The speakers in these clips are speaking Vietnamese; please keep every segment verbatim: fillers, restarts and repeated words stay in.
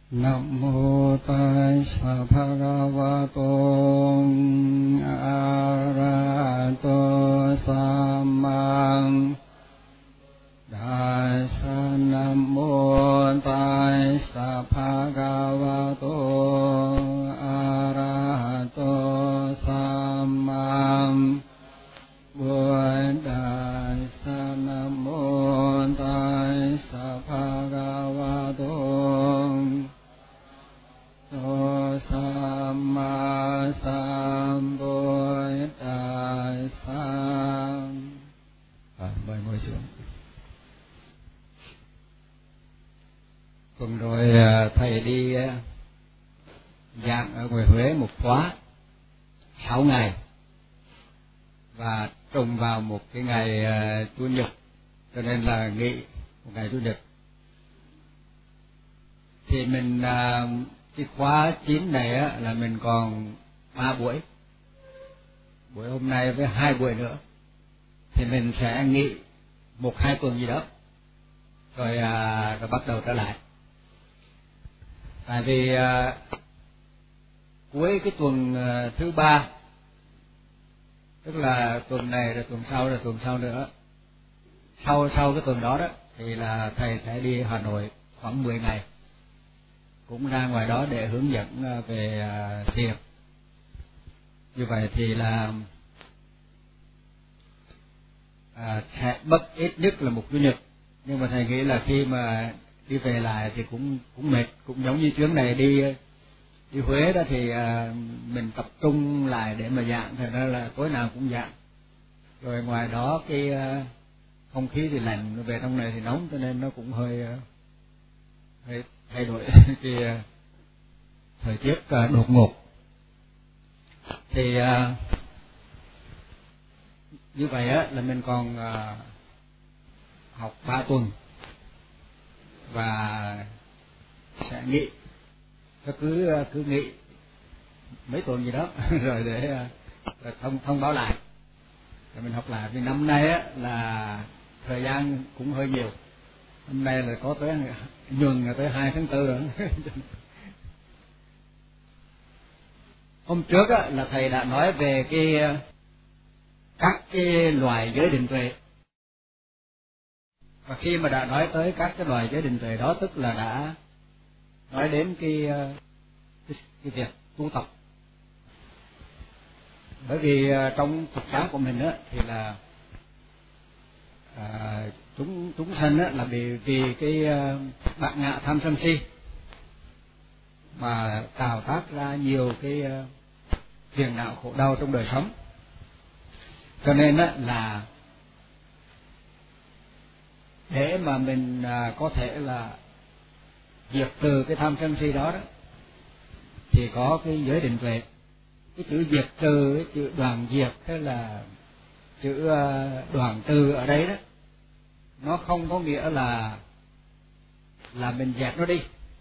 Nam mô Tassa Bhagavato Arahato Samma Dassa. Nam mô Tassa Bhagavato Arahato Samma Buddhassa. Nam mô Tassa Bhagavato Samma Sambuddhassa. À, mời ngồi xuống. Tuần rồi thầy đi giảng ở ngoài Huế một khóa sáu ngày và trùng vào một cái ngày Chủ nhật, cho nên là nghỉ một ngày Chủ nhật. Thì mình cái khóa chín này á, là mình còn ba buổi, buổi hôm nay với hai buổi nữa, thì mình sẽ nghỉ một hai tuần gì đó, rồi, à, rồi bắt đầu trở lại. Tại vì à, cuối cái tuần à, thứ ba, tức là tuần này rồi tuần sau rồi tuần sau nữa, sau sau cái tuần đó đó thì là thầy sẽ đi Hà Nội khoảng mười ngày, cũng ra ngoài đó để hướng dẫn về thiền. Như vậy thì là à, sẽ mất ít nhất là một Chủ nhật, nhưng mà thầy nghĩ là khi mà đi về lại thì cũng cũng mệt, cũng giống như chuyến này đi đi Huế đó, thì à, mình tập trung lại để mà giảng, thành ra là tối nào cũng giảng. Rồi ngoài đó cái à, không khí thì lạnh, về trong này thì nóng, cho nên nó cũng hơi hơi thay đổi cái uh, thời tiết uh, đột ngột. Thì uh, như vậy á là mình còn uh, học ba tuần và sẽ nghỉ, cứ uh, cứ nghỉ mấy tuần gì đó rồi để uh, rồi thông thông báo lại rồi mình học lại. Vì năm nay á là thời gian cũng hơi nhiều, hôm nay là có tới nhuần tới hai tháng tư rồi. Hôm trước á, là thầy đã nói về cái các cái loài giới định tuệ, và khi mà đã nói tới các cái loài giới định tuệ đó, tức là đã nói đến cái cái, cái việc tu tập. Bởi vì trong Phật giáo của mình á thì là à, chúng chúng sanh á là vì vì cái uh, bản ngã tham sân si mà tạo tác ra nhiều cái uh, phiền não khổ đau trong đời sống. Cho nên á là để mà mình uh, có thể là diệt trừ cái tham sân si đó đó, thì có cái giới định tuệ. Cái chữ diệt trừ, cái chữ đoàn diệt, thế là chữ uh, đoàn từ ở đây đó, nó không có nghĩa là là mình dẹp nó đi,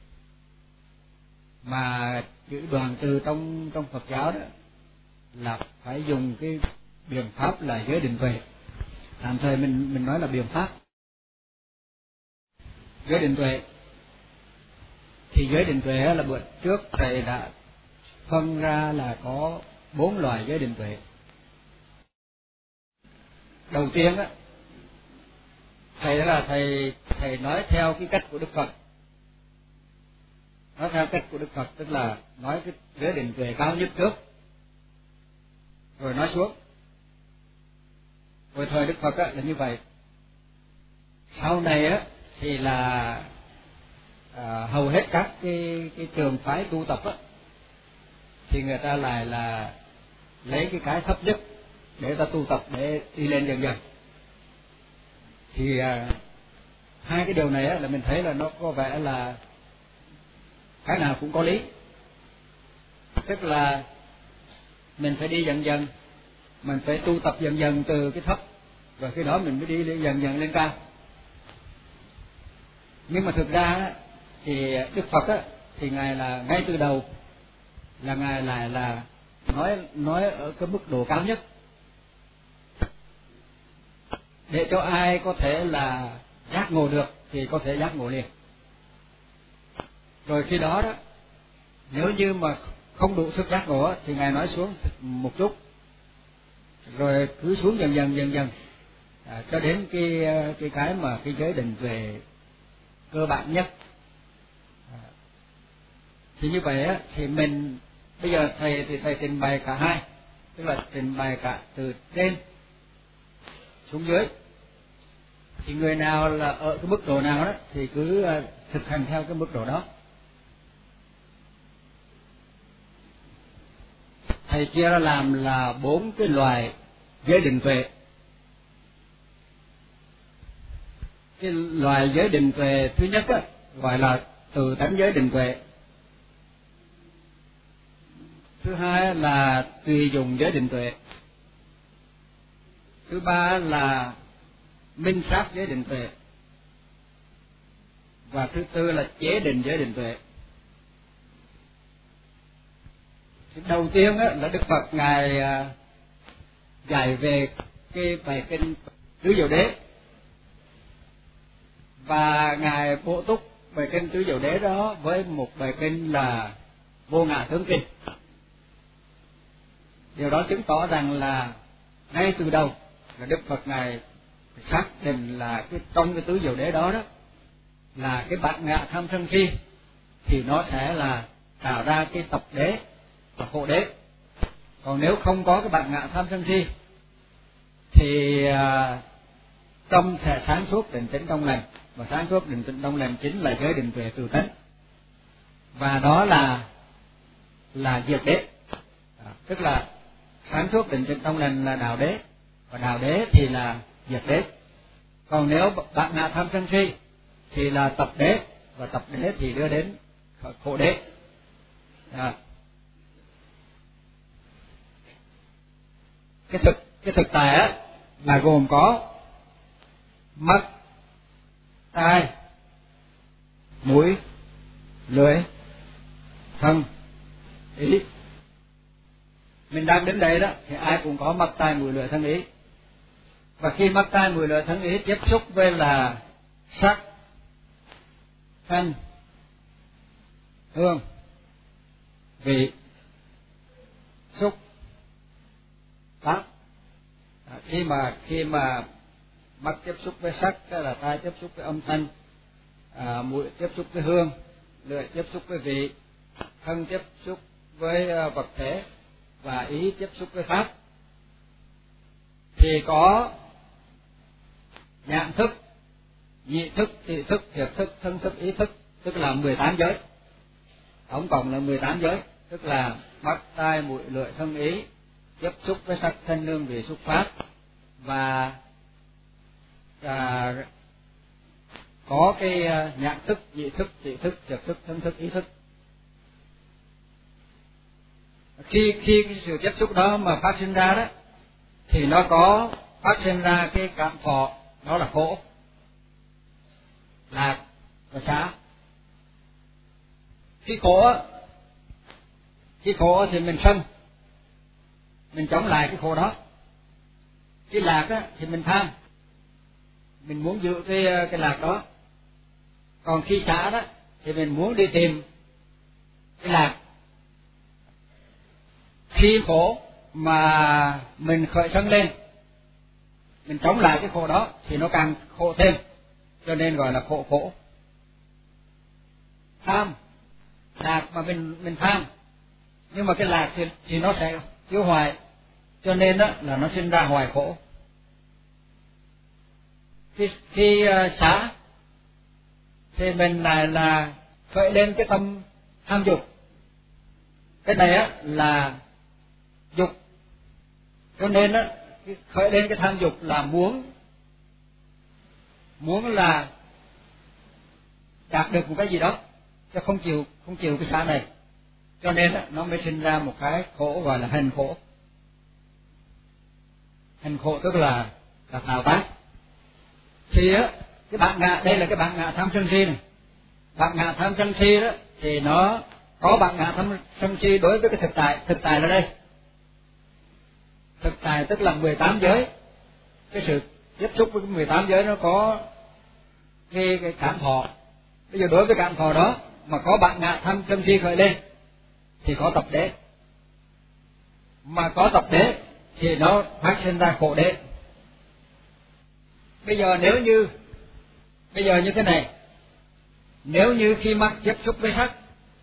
mà chữ đoàn từ trong trong Phật giáo đó là phải dùng cái biện pháp là giới định tuệ. Tạm thời mình mình nói là biện pháp giới định tuệ. Thì giới định tuệ là bữa trước thầy đã phân ra là có bốn loại giới định tuệ. Đầu tiên á, thầy đó là thầy thầy nói theo cái cách của Đức Phật. Nói theo cách của Đức Phật tức là nói cái giới định tuệ cao nhất trước, rồi nói xuống. Rồi thời Đức Phật á, là như vậy. Sau này á thì là à, hầu hết các cái cái trường phái tu tập á, thì người ta lại là lấy cái cái thấp nhất để ta tu tập để đi lên dần dần. Thì à, hai cái điều này á, là mình thấy là nó có vẻ là cái nào cũng có lý. Tức là mình phải đi dần dần, mình phải tu tập dần dần từ cái thấp, rồi khi đó mình mới đi dần dần lên cao. Nhưng mà thực ra á, thì Đức Phật á, thì ngài là ngay từ đầu là ngài lại là nói nói ở cái mức độ cao nhất, để cho ai có thể là giác ngộ được thì có thể giác ngộ liền. Rồi khi đó đó, nếu như mà không đủ sức giác ngộ thì ngài nói xuống một chút, rồi cứ xuống dần dần dần dần à, cho đến cái cái cái mà cái giới định về cơ bản nhất. À, thì như vậy á, thì mình bây giờ thầy thì thầy trình bày cả hai, tức là trình bày cả từ trên xuống dưới. Thì người nào là ở cái mức độ nào đó thì cứ thực hành theo cái mức độ đó. Thầy chia ra làm là bốn cái loài giới định tuệ. Cái loài giới định tuệ thứ nhất á, gọi là từ tánh giới định tuệ. Thứ hai là tùy dùng giới định tuệ. Thứ ba là minh sát giới định tuệ. Và thứ tư là chế định giới định tuệ. Thì đầu tiên á, là Đức Phật ngài dạy về cái bài kinh Tứ Diệu Đế, và ngài bổ túc bài kinh Tứ Diệu Đế đó với một bài kinh là Vô Ngã Tướng Kinh. Điều đó chứng tỏ rằng là ngay từ đầu là Đức Phật ngài xác định là cái trong cái Tứ Diệu Đế đó đó là cái bản ngã tham sân si thì nó sẽ là tạo ra cái tập đế và khổ đế. Còn nếu không có cái bản ngã tham sân si thì uh, tâm sẽ sáng suốt định tĩnh trong lành, và sáng suốt định tĩnh trong lành chính là giới định tuệ từ tánh, và đó là là diệt đế. À, tức là sáng suốt định tĩnh trong lành là đạo đế, và đạo đế thì là diệt đế. Còn nếu bản ngã tham sân si thì là tập đế, và tập đế thì đưa đến khổ đế. À. cái thực cái thực tại á là gồm có mắt, tai, mũi, lưỡi, thân, ý. Mình đang đến đây đó thì ai cũng có mắt, tai, mũi, lưỡi, thân, ý. Và khi mắt, tai, mũi, lưỡi, thân, ý tiếp xúc với là sắc, thanh, hương, vị, xúc, pháp. À, khi mà khi mà mắt tiếp xúc với sắc, tức là tai tiếp xúc với âm thanh, à, mũi tiếp xúc với hương, lưỡi tiếp xúc với vị, thân tiếp xúc với uh, vật thể, và ý tiếp xúc với pháp, thì có nhãn thức, nhị thức, tỳ thức, thiệt thức, thân thức, ý thức, tức là mười tám giới. Tổng cộng là mười tám giới, tức là mắt, tai, mũi, lưỡi, thân, ý tiếp xúc với sắc, thanh, hương, vị, xúc, pháp, và à, có cái uh, nhãn thức, nhị thức, tỳ thức, thiệt thức, thân thức, ý thức. Khi khi cái sự tiếp xúc đó mà phát sinh ra đó thì nó có phát sinh ra cái cảm thọ, đó là khổ, lạc và xả. Khi khổ khi khổ thì mình sân, mình chống lại cái khổ đó. Cái lạc á, thì mình tham, mình muốn giữ cái cái lạc đó. Còn khi xả đó thì mình muốn đi tìm cái lạc. Khi khổ mà mình khởi sân lên, mình chống lại cái khổ đó thì nó càng khổ thêm, cho nên gọi là khổ khổ. Tham, lạc mà mình mình tham, nhưng mà cái lạc thì, thì nó sẽ thiếu hoài, cho nên đó là nó sinh ra hoài khổ. Khi, khi uh, xả thì mình lại là khởi lên cái tâm tham dục. Cái này á là dục, cho nên á khởi lên cái tham dục là muốn muốn là đạt được một cái gì đó, chứ không chịu không chịu cái xả này, cho nên á nó mới sinh ra một cái khổ gọi là hành khổ. Hành khổ tức là là tạo tác. Thì á cái bản ngã, đây là cái bản ngã tham sân si này. Bản ngã tham sân si đó thì nó có bản ngã tham sân si đối với cái thực tại. Thực tại là đây, thực tại tức là mười tám giới. Cái sự tiếp xúc với cái mười tám giới nó có cái, cái cảm thọ. Bây giờ đối với cảm thọ đó mà có bản ngã tham sân si khởi lên thì có tập đế, mà có tập đế thì nó phát sinh ra khổ đế. Bây giờ nếu như bây giờ như thế này, nếu như khi mắt tiếp xúc với sắc,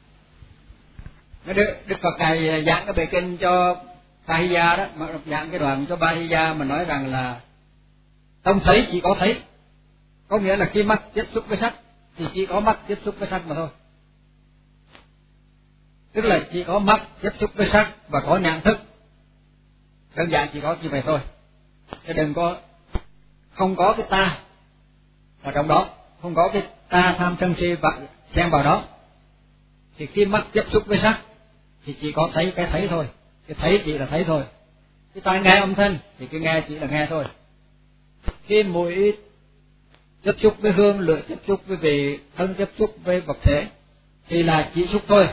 Đức, Đức Phật Ngài giảng cái bài kinh cho Bahiya đó, mà giảng cái đoạn cho Bahiya mà nói rằng là không thấy chỉ có thấy, có nghĩa là khi mắt tiếp xúc với sắc thì chỉ có mắt tiếp xúc với sắc mà thôi, tức là chỉ có mắt tiếp xúc với sắc và có nhận thức, đơn giản chỉ có như vậy thôi, chứ đừng có không có cái ta ở trong đó, không có cái ta tham sân si và xen vào đó. Thì khi mắt tiếp xúc với sắc thì chỉ có thấy cái thấy thôi, cái thấy chỉ là thấy thôi. Cái tai nghe âm thanh thì cái nghe chỉ là nghe thôi. Khi mũi tiếp xúc với hương, lưỡi tiếp xúc với vị, thân tiếp xúc với vật thể thì là chỉ xúc thôi.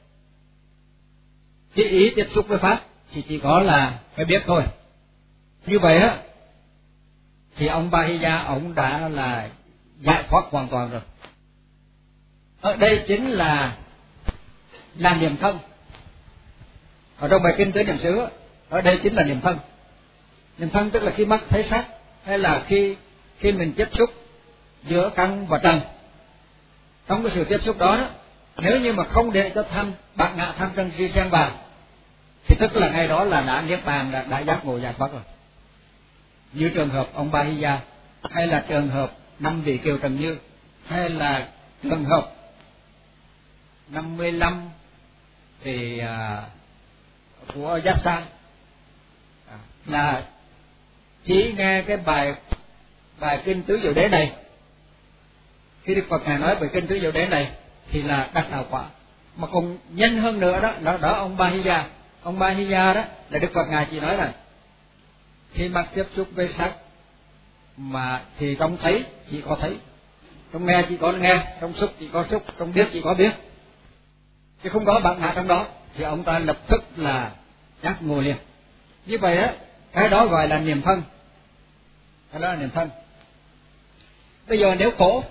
Khi ý tiếp xúc với pháp thì chỉ có là cái biết thôi. Như vậy á thì ông Bahiya ông đã là giải thoát hoàn toàn rồi. Ở đây chính là là niệm thân. Ở trong bài kinh Tứ Niệm xứ, ở đây chính là niệm thân. Niệm thân tức là khi mắt thấy sắc, hay là khi khi mình tiếp xúc giữa căn và trần. Trong cái sự tiếp xúc đó, nếu như mà không để cho tham bản ngã tham sân si xen vào thì tức là ngay đó là đã niết bàn, đã, đã giác ngộ giải thoát rồi. Như trường hợp ông Bahiya, hay là trường hợp năm vị Kiều Trần Như, hay là trường hợp năm mươi lăm thì à, của Giác Sang, à, là chỉ nghe cái bài bài kinh Tứ Diệu Đế này. Khi Đức Phật Ngài nói về kinh Tứ Diệu Đế này thì là đắc đạo quả. Mà còn nhanh hơn nữa đó, đó, đó ông Bahiya, ông Bahiya đó là Đức Phật Ngài chỉ nói là khi mắt tiếp xúc với sắc mà thì trong thấy chỉ có thấy, trong nghe chỉ có nghe, trong xúc chỉ có xúc, trong biết chỉ có biết, chứ không có bản ngã trong đó, thì ông ta lập tức là giác ngộ liền. Như vậy á, cái đó gọi là niệm thân, cái đó là niệm thân. Bây giờ nếu khổ,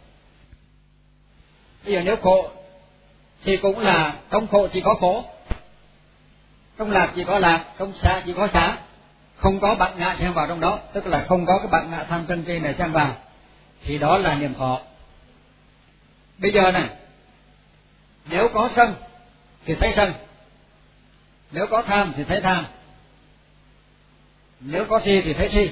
bây giờ nếu khổ thì cũng là trong khổ chỉ có khổ, trong lạc chỉ có lạc, trong xả chỉ có xả, không có bản ngã xen vào trong đó, tức là không có cái bản ngã tham sân si này xen vào, thì đó là niệm thọ. Bây giờ này, nếu có sân thì thấy sân, nếu có tham thì thấy tham, nếu có si thì thấy si,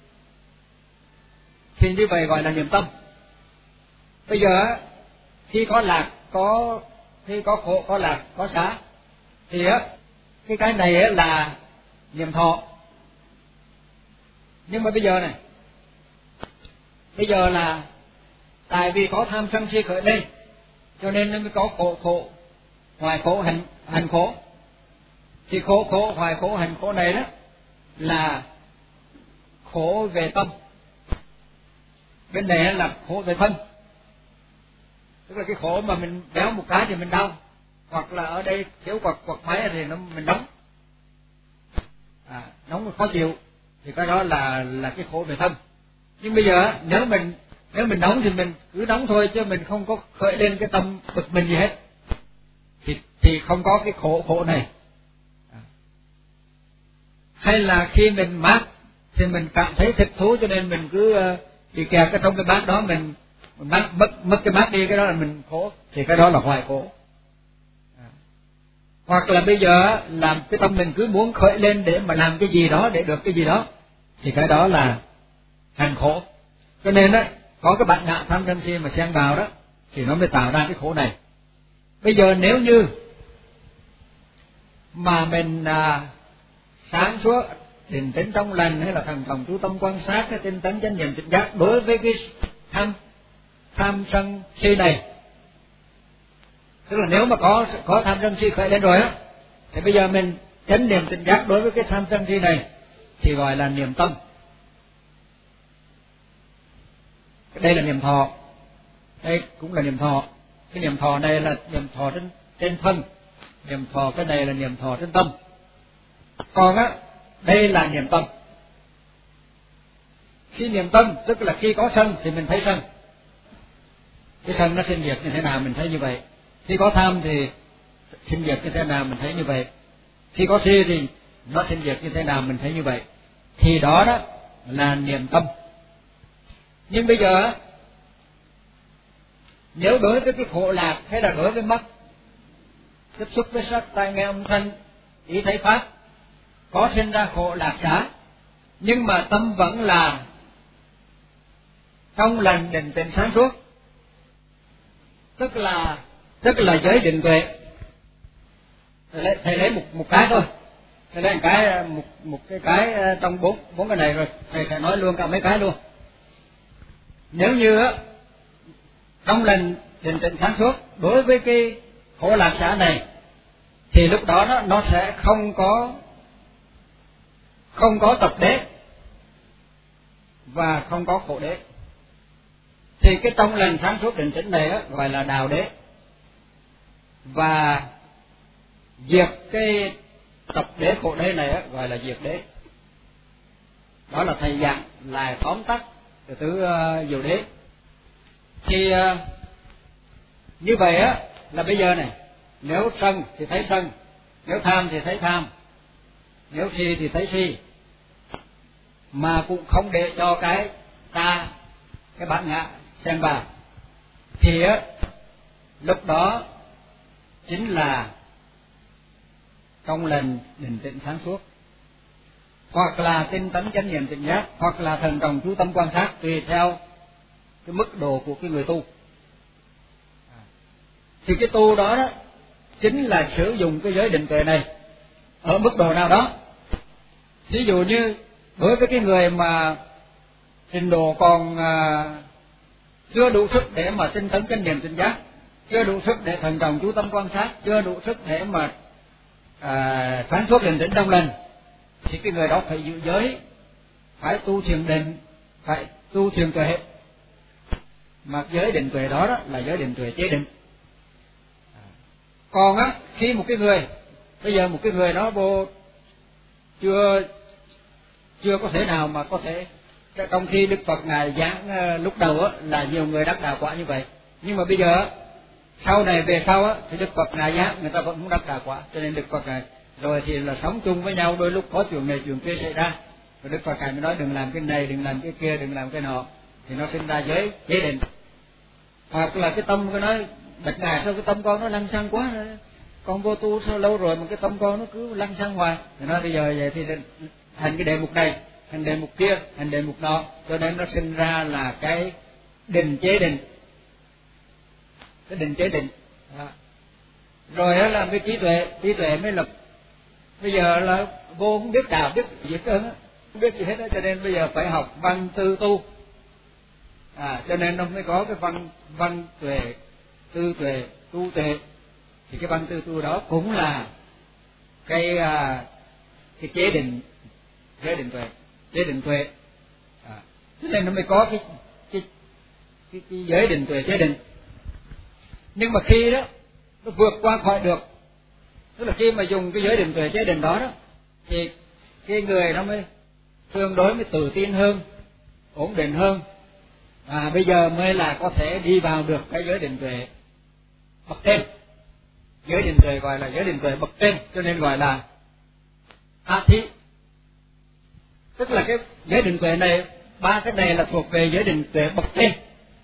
thì như vậy gọi là niệm tâm. Bây giờ khi có lạc, có khi có khổ, có lạc, có xả, thì á cái cái này là niệm thọ. Nhưng mà bây giờ này, bây giờ là tại vì có tham sân si khởi lên, cho nên nó mới có khổ, khổ hoài khổ, hành hành khổ. Thì khổ khổ hoài khổ hành khổ này đó là khổ về tâm, bên này là khổ về thân, tức là cái khổ mà mình béo một cái thì mình đau, hoặc là ở đây thiếu quạt quạt máy thì nó mình nóng, à, nóng khó chịu, thì cái đó là là cái khổ về thân. Nhưng bây giờ nếu mình nếu mình nóng thì mình cứ nóng thôi, chứ mình không có khởi lên cái tâm bực mình gì hết, thì thì không có cái khổ khổ này. À. Hay là khi mình mát thì mình cảm thấy thích thú, cho nên mình cứ uh, bị kẹt cái trong cái bát đó, mình, mình mất mất mất cái bát đi, cái đó là mình khổ, thì cái đó là hoài khổ. À. Hoặc là bây giờ làm cái tâm mình cứ muốn khởi lên để mà làm cái gì đó, để được cái gì đó, thì cái đó là hành khổ. Cho nên đó, có cái bản ngã tham sân si mà xen vào đó thì nó mới tạo ra cái khổ này. Bây giờ nếu như mà mình à, sáng suốt, định tĩnh trong lành, hay là thần thông chú tâm quan sát, cái tinh tấn chánh niệm tỉnh giác đối với cái tham tham sân si này, tức là nếu mà có có tham sân si khởi lên rồi á, thì bây giờ mình chánh niệm tỉnh giác đối với cái tham sân si này thì gọi là niệm tâm. Đây là niệm thọ, đây cũng là niệm thọ. Cái niệm thọ này là niệm thọ trên trên thân, niệm thọ cái này là niệm thọ trên tâm. Còn á, đây là niệm tâm. Khi niệm tâm tức là khi có sân thì mình thấy sân, cái sân nó sinh diệt như thế nào mình thấy như vậy. Khi có tham thì sinh diệt như thế nào mình thấy như vậy, khi có si thì nó sinh diệt như thế nào mình thấy như vậy, thì đó đó là niệm tâm. Nhưng bây giờ nếu đối với cái khổ lạc hay là đối với mắt tiếp xúc với sắc tai nghe âm thanh ý thấy pháp có sinh ra khổ lạc xả, nhưng mà tâm vẫn là trong lành định tĩnh sáng suốt, tức là tức là giới định tuệ. Thầy lấy, thầy lấy một một cái thôi, thầy lấy một cái một một cái cái trong bốn bốn cái này rồi thầy sẽ nói luôn cả mấy cái luôn. Nếu như á trong lành định tĩnh sáng suốt đối với cái khổ lạc xả này thì lúc đó nó nó sẽ không có không có tập đế và không có khổ đế. Thì cái trong lành sáng suốt định tĩnh này á, gọi là đào đế, và diệt cái tập đế khổ đế này á, gọi là diệt đế. Đó là thầy giảng lại tóm tắt từ tứ uh, diệu đế. Thì uh, như vậy á là bây giờ này, nếu sân thì thấy sân, nếu tham thì thấy tham, nếu si thì thấy si, mà cũng không để cho cái ta, cái bản ngã xen vào, thì á lúc đó chính là trong lành định tĩnh sáng suốt, hoặc là tinh tấn chánh niệm tỉnh giác, hoặc là thần trọng chú tâm quan sát, tùy theo cái mức độ của cái người tu. Thì cái tu đó đó chính là sử dụng cái giới định tuệ này ở mức độ nào đó. Ví dụ như đối với cái người mà trình độ còn à, chưa đủ sức để mà tinh tấn chánh niệm tỉnh giác, chưa đủ sức để thần trọng chú tâm quan sát, chưa đủ sức để mà à, sáng suốt định tĩnh trong lành, thì cái người đó phải giữ giới, phải tu thiền định, phải tu thiền tuệ. Mà giới định tuệ đó, đó là giới định tuệ chế định. Còn á khi một cái người bây giờ một cái người đó vô chưa chưa có thể nào mà có thể, trong khi Đức Phật ngài giảng lúc đầu á là nhiều người đắc đạo quả như vậy, nhưng mà bây giờ sau này về sau á thì Đức Phật ngài giảng người ta vẫn không đắc đạo quả, cho nên Đức Phật ngài rồi thì là sống chung với nhau, đôi lúc có chuyện này chuyện kia xảy ra, rồi Đức Phật ngài mới nói đừng làm cái này, đừng làm cái kia, đừng làm cái nọ, thì nó sinh ra giới chế định. Hoặc là cái tâm cái nói bạch ngài sao cái tâm con nó lăng xăng quá, con vô tu sao lâu rồi mà cái tâm con nó cứ lăng xăng hoài, thì nói bây giờ vậy thì thành cái đề mục này, thành đề mục kia, thành đề mục nọ, cho nên nó sinh ra là cái định chế định, cái định chế định. Đó. Rồi đó là cái trí tuệ, trí tuệ mới lập. Bây giờ là vô không biết đạo biết gì hết trơn á, không biết gì hết á, cho nên bây giờ phải học văn tư tu. À, cho nên nó mới có cái văn văn tuệ, tư tuệ, tu tuệ. Thì cái văn tư tu đó cũng là cái à, cái chế định, chế định tuệ, chế định tuệ. À, cho nên nó mới có cái cái cái, cái giới định tuệ chế định. Nhưng mà khi đó nó vượt qua khỏi được, tức là khi mà dùng cái giới định tuệ chế định đó đó, thì cái người nó mới tương đối mới tự tin hơn, ổn định hơn. À, bây giờ mới là có thể đi vào được cái giới định tuệ bậc trên. Giới định tuệ gọi là giới định tuệ bậc trên, cho nên gọi là a thí. Tức là cái giới định tuệ này, ba cái này là thuộc về giới định tuệ bậc trên,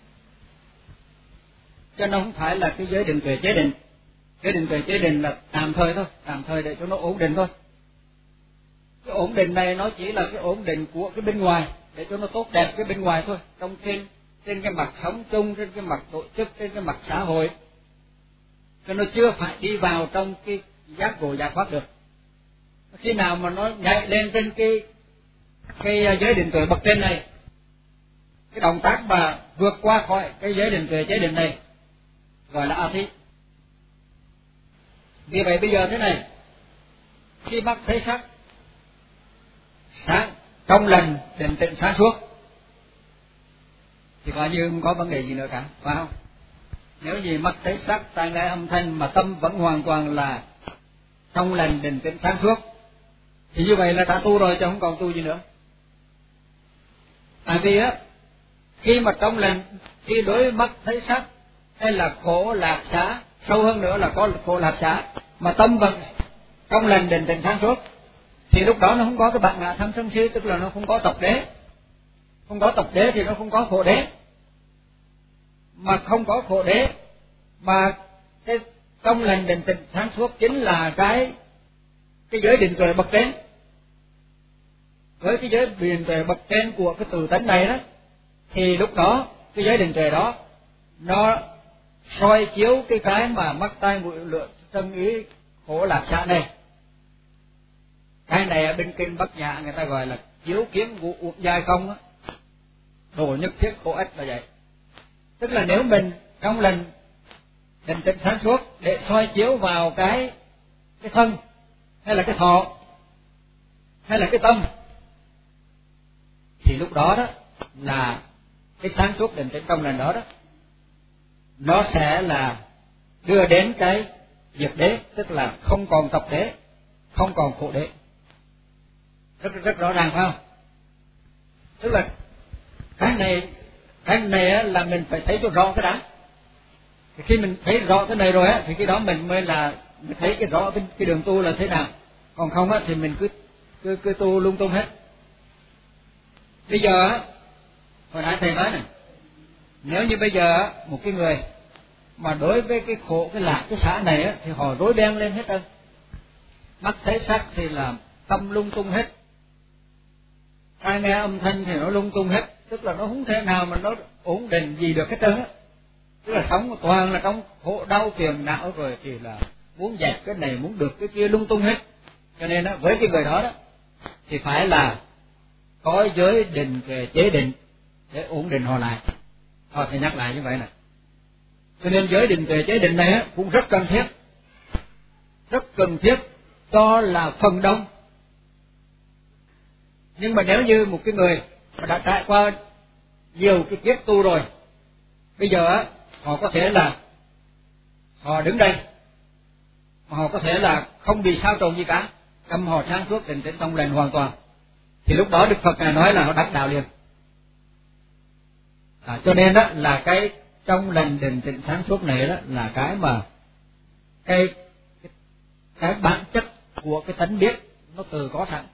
cho nó không phải là cái giới định tuệ chế định. Giới định tuệ chế định là tạm thời thôi, tạm thời để cho nó ổn định thôi. Cái ổn định này nó chỉ là cái ổn định của cái bên ngoài, để cho nó tốt đẹp cái bên ngoài thôi, trong trên trên cái mặt sống chung, trên cái mặt tổ chức, trên cái mặt xã hội, cho nó chưa phải đi vào trong cái giác ngộ giải thoát được. Khi nào mà nó nhảy lên trên cái cái giới định tuệ bậc trên này, cái động tác mà vượt qua khỏi cái giới định tuệ chế định này gọi là a thí. Vì vậy bây giờ thế này, khi mắt thấy sắc sáng trong lành định tĩnh sáng suốt thì coi như không có vấn đề gì nữa cả, phải không? Nếu gì mắt thấy sắc, tai nghe âm thanh mà tâm vẫn hoàn toàn là trong lành định tĩnh sáng suốt thì như vậy là đã tu rồi chứ không còn tu gì nữa. Tại vì á khi mà trong lành, khi đối với mắt thấy sắc hay là khổ lạc xả sâu hơn nữa là có khổ lạc xả, mà tâm vẫn trong lành định tĩnh sáng suốt, thì lúc đó nó không có cái bản ngã tham sân si, tức là nó không có tập đế. Không có tập đế thì nó không có khổ đế. Mà không có khổ đế, mà cái trong lành định tĩnh sáng suốt chính là cái cái giới định tuệ bậc trên. Với cái giới định tuệ bậc trên của cái tự tánh này đó, thì lúc đó cái giới định tuệ đó nó soi chiếu cái cái mà mắt tai mũi lưỡi thân ý khổ lạc xả này. Cái này ở bên kinh Bắc Nhã người ta gọi là chiếu kiến ngũ uẩn giai không á, đồ nhất thiết khổ ích là vậy. Tức là nếu mình trong lần định tĩnh sáng suốt để soi chiếu vào cái cái thân hay là cái thọ hay là cái tâm, thì lúc đó đó là cái sáng suốt định tĩnh trong lần đó đó nó sẽ là đưa đến cái diệt đế, tức là không còn tập đế, không còn khổ đế. Rất rất rõ ràng phải không? Tức là cái này cái này là mình phải thấy cho rõ cái đã. Thì khi mình thấy rõ cái này rồi á, thì cái đó mình mới là mới thấy cái rõ cái, cái đường tu là thế nào. Còn không á thì mình cứ cứ cứ tu lung tung hết. Bây giờ á, hồi nãy thầy nói này, nếu như bây giờ một cái người mà đối với cái khổ cái lạc cái xả này á, thì họ rối beng lên hết trơn. Mắt thấy sắc thì là tâm lung tung hết, tai nghe âm thanh thì nó lung tung hết, tức là nó không thể nào mà nó ổn định gì được hết trơn á. Tức là sống toàn là trong khổ đau phiền não, rồi thì là muốn dẹp cái này muốn được cái kia lung tung hết. Cho nên á, với cái người đó đó thì phải là có giới định về chế định để ổn định họ lại. Họ thì nhắc lại như vậy này. Cho nên giới định về chế định này á, cũng rất cần thiết, rất cần thiết cho là phần đông. Nhưng mà nếu như một cái người mà đã trải qua nhiều cái kiếp tu rồi, bây giờ á, họ có thể là họ đứng đây mà họ có thể là không bị sao trộn gì cả, tâm họ sáng suốt định tĩnh trong lành hoàn toàn, thì lúc đó Đức Phật ngài nói là họ đắc đạo liền. À, cho nên đó là cái trong lành định tĩnh sáng suốt này đó là cái mà cái cái, cái bản chất của cái tánh biết nó từ có sẵn.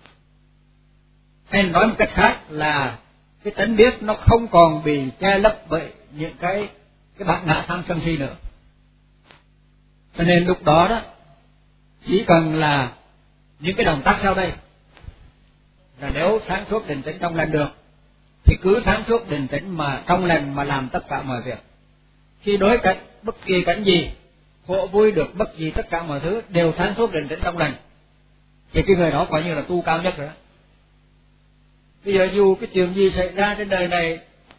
Hay nói một cách khác là cái tánh biết nó không còn bị che lấp bởi những cái cái bản ngã tham sân si nữa. Cho nên lúc đó đó chỉ cần là những cái động tác sau đây là nếu sáng suốt định tĩnh trong lành được thì cứ sáng suốt định tĩnh mà trong lành mà làm tất cả mọi việc. Khi đối cảnh bất kỳ cảnh gì, khổ vui được bất kỳ tất cả mọi thứ đều sáng suốt định tĩnh trong lành, thì cái người đó coi như là tu cao nhất rồi đó. Bây giờ dù cái chuyện gì xảy ra trên đời này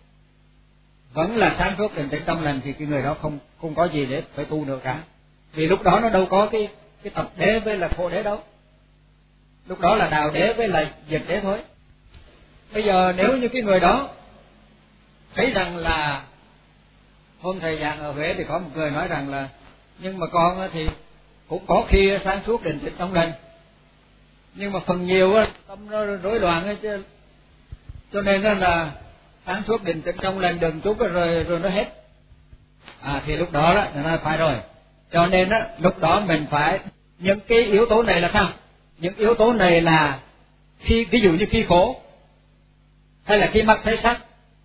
vẫn là sáng suốt định tĩnh trong lành, thì cái người đó không không có gì để phải tu nữa cả. Vì lúc đó nó đâu có cái cái tập đế với là khổ đế đâu. Lúc đó là đạo đế với là diệt đế thôi. Bây giờ nếu như cái người đó thấy rằng là hôm thầy giảng ở Huế thì có một người nói rằng là nhưng mà con thì cũng có khi sáng suốt định tĩnh trong lành, nhưng mà phần nhiều tâm nó rối loạn ấy chứ, cho nên là sáng suốt định tĩnh trong lành đừng chút rồi rồi nó hết. À thì lúc đó đó là phải rồi. Cho nên đó lúc đó mình phải những cái yếu tố này là sao? Những yếu tố này là khi ví dụ như khi khổ hay là khi mắt thấy sắc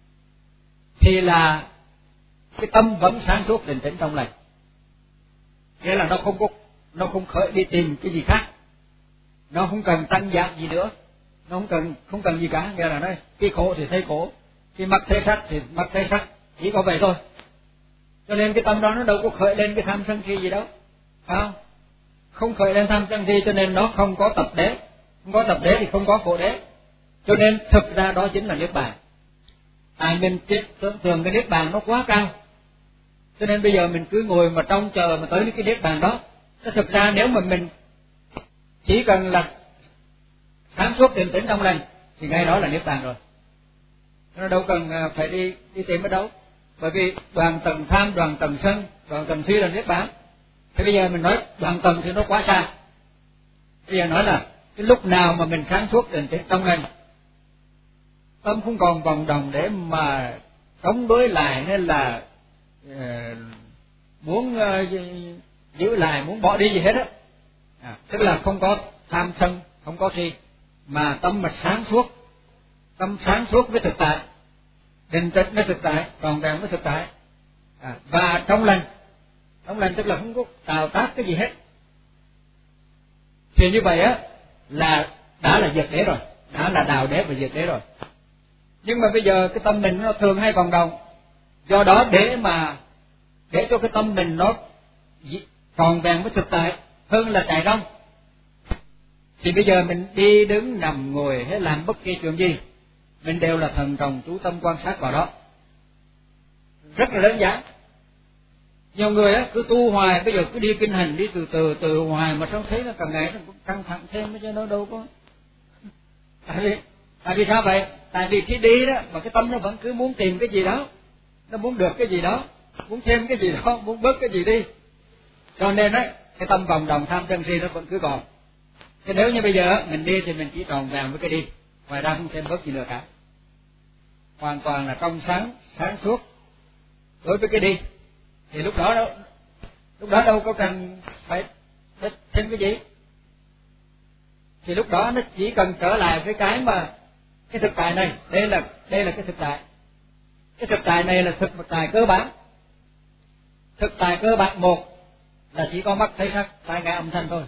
thì là cái tâm vẫn sáng suốt định tĩnh trong lành, nghĩa là nó không có nó không khởi đi tìm cái gì khác, nó không cần tăng giảm gì nữa, nó không cần không cần gì cả. Nghĩa là nói khi khổ thì thấy khổ, khi mắt thấy sắc thì mắt thấy sắc, chỉ có vậy thôi. Cho nên cái tâm đó nó đâu có khởi lên cái tham sân si gì đâu, phải không? Không khởi lên tham sân si, cho nên nó không có tập đế, không có tập đế thì không có khổ đế. Cho nên thực ra đó chính là niết bàn. À mình tưởng tượng cái niết bàn nó quá cao, cho nên bây giờ mình cứ ngồi mà trông chờ mà tới cái niết bàn đó. Thế thực ra nếu mà mình chỉ cần là sáng suốt định tĩnh trong lành thì ngay đó là niết bàn rồi. Nó đâu cần phải đi đi tìm ở đâu. Bởi vì đoàn tầng tham, đoàn tầng sân, đoàn tầng si là niết bàn. Thế bây giờ mình nói đoàn tầng thì nó quá xa. Bây giờ nói là cái lúc nào mà mình sáng suốt định tĩnh trong lành, tâm không còn vòng đồng để mà chống đối lại hay là uh, muốn uh, giữ lại, muốn bỏ đi gì hết á. À, tức là không có tham sân, không có si, mà tâm mà sáng suốt, tâm sáng suốt với thực tại, định tĩnh với thực tại, tròn vẹn với thực tại, à, và trong lành. Trong lành tức là không có tạo tác cái gì hết. Thì như vậy á là đã là diệt đế rồi, đã là đào đế và diệt đế rồi. Nhưng mà bây giờ cái tâm mình nó thường hay vòng đồng, do đó để mà để cho cái tâm mình nó tròn vẹn với thực tại hơn là chạy rong, thì bây giờ mình đi đứng nằm ngồi hay làm bất kỳ chuyện gì, mình đều là thần trọng chú tâm quan sát vào đó, rất là đơn giản. Nhiều người á cứ tu hoài, bây giờ cứ đi kinh hành, đi từ từ từ hoài mà sao thấy nó càng ngày nó cũng căng thẳng thêm, chứ nó đâu có. Tại vì tại vì sao vậy? Tại vì khi đi đó mà cái tâm nó vẫn cứ muốn tìm cái gì đó, nó muốn được cái gì đó, muốn thêm cái gì đó, muốn bớt cái gì đi, cho nên á cái tâm vòng đồng tham sân si nó vẫn cứ còn. Thế nếu như bây giờ mình đi thì mình chỉ tròn vẹn với cái đi, ngoài ra không thêm bớt gì nữa cả, hoàn toàn là trong sáng sáng suốt đối với cái đi, thì lúc đó đâu lúc đó đâu có cần phải, phải thêm cái gì. Thì lúc đó nó chỉ cần trở lại với cái mà cái thực tại này, đây là đây là cái thực tại. Cái thực tại này là thực tại cơ bản. Thực tại cơ bản một là chỉ có mắt thấy sắc, tai nghe âm thanh thôi.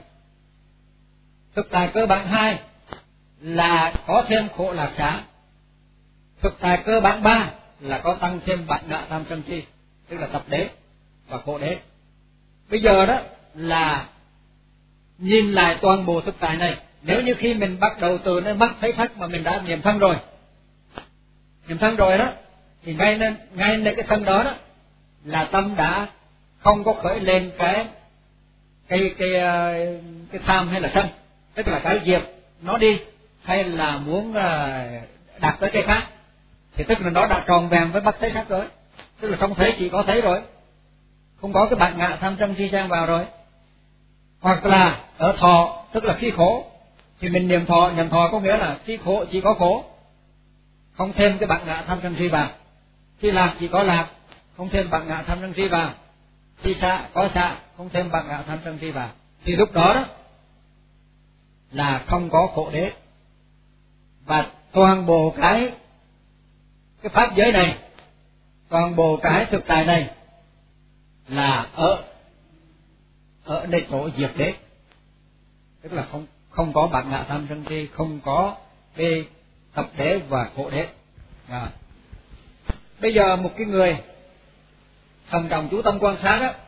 Thực tại cơ bản hai là có thêm khổ lạc xả. Thực tại cơ bản ba là có tăng thêm bản ngã tham sân si, tức là tập đế và khổ đế. Bây giờ đó là nhìn lại toàn bộ thực tại này. Nếu như khi mình bắt đầu từ nơi mắt thấy sắc mà mình đã niệm thân rồi, niệm thân rồi đó, thì ngay nên ngay nơi cái thân đó đó là tâm đã không có khởi lên cái cái cái cái tham hay là sân, tức là cái diệt nó đi hay là muốn đạt tới cái khác, thì tức là nó đã tròn vẹn với mắt thấy sắc rồi, tức là không thấy chỉ có thấy rồi, không có cái bản ngã tham sân si xen vào rồi. Hoặc là ở thọ, tức là khi khổ thì mình niệm thọ, niệm thọ có nghĩa là khi khổ chỉ có khổ, không thêm cái bản ngã tham sân si vào. Khi lạc chỉ có lạc, không thêm bản ngã tham sân si vào. Khi xạ có xạ, không thêm bản ngã tham sân si vào. Thì lúc đó đó là không có khổ đế. Và toàn bộ cái cái pháp giới này, toàn bộ cái thực tại này là ở ở nơi chỗ diệt đế, tức là không không có bản ngã tham sân si, không có cái tập đế và khổ đế. À. Bây giờ một cái người thần trọng chú tâm quan sát á,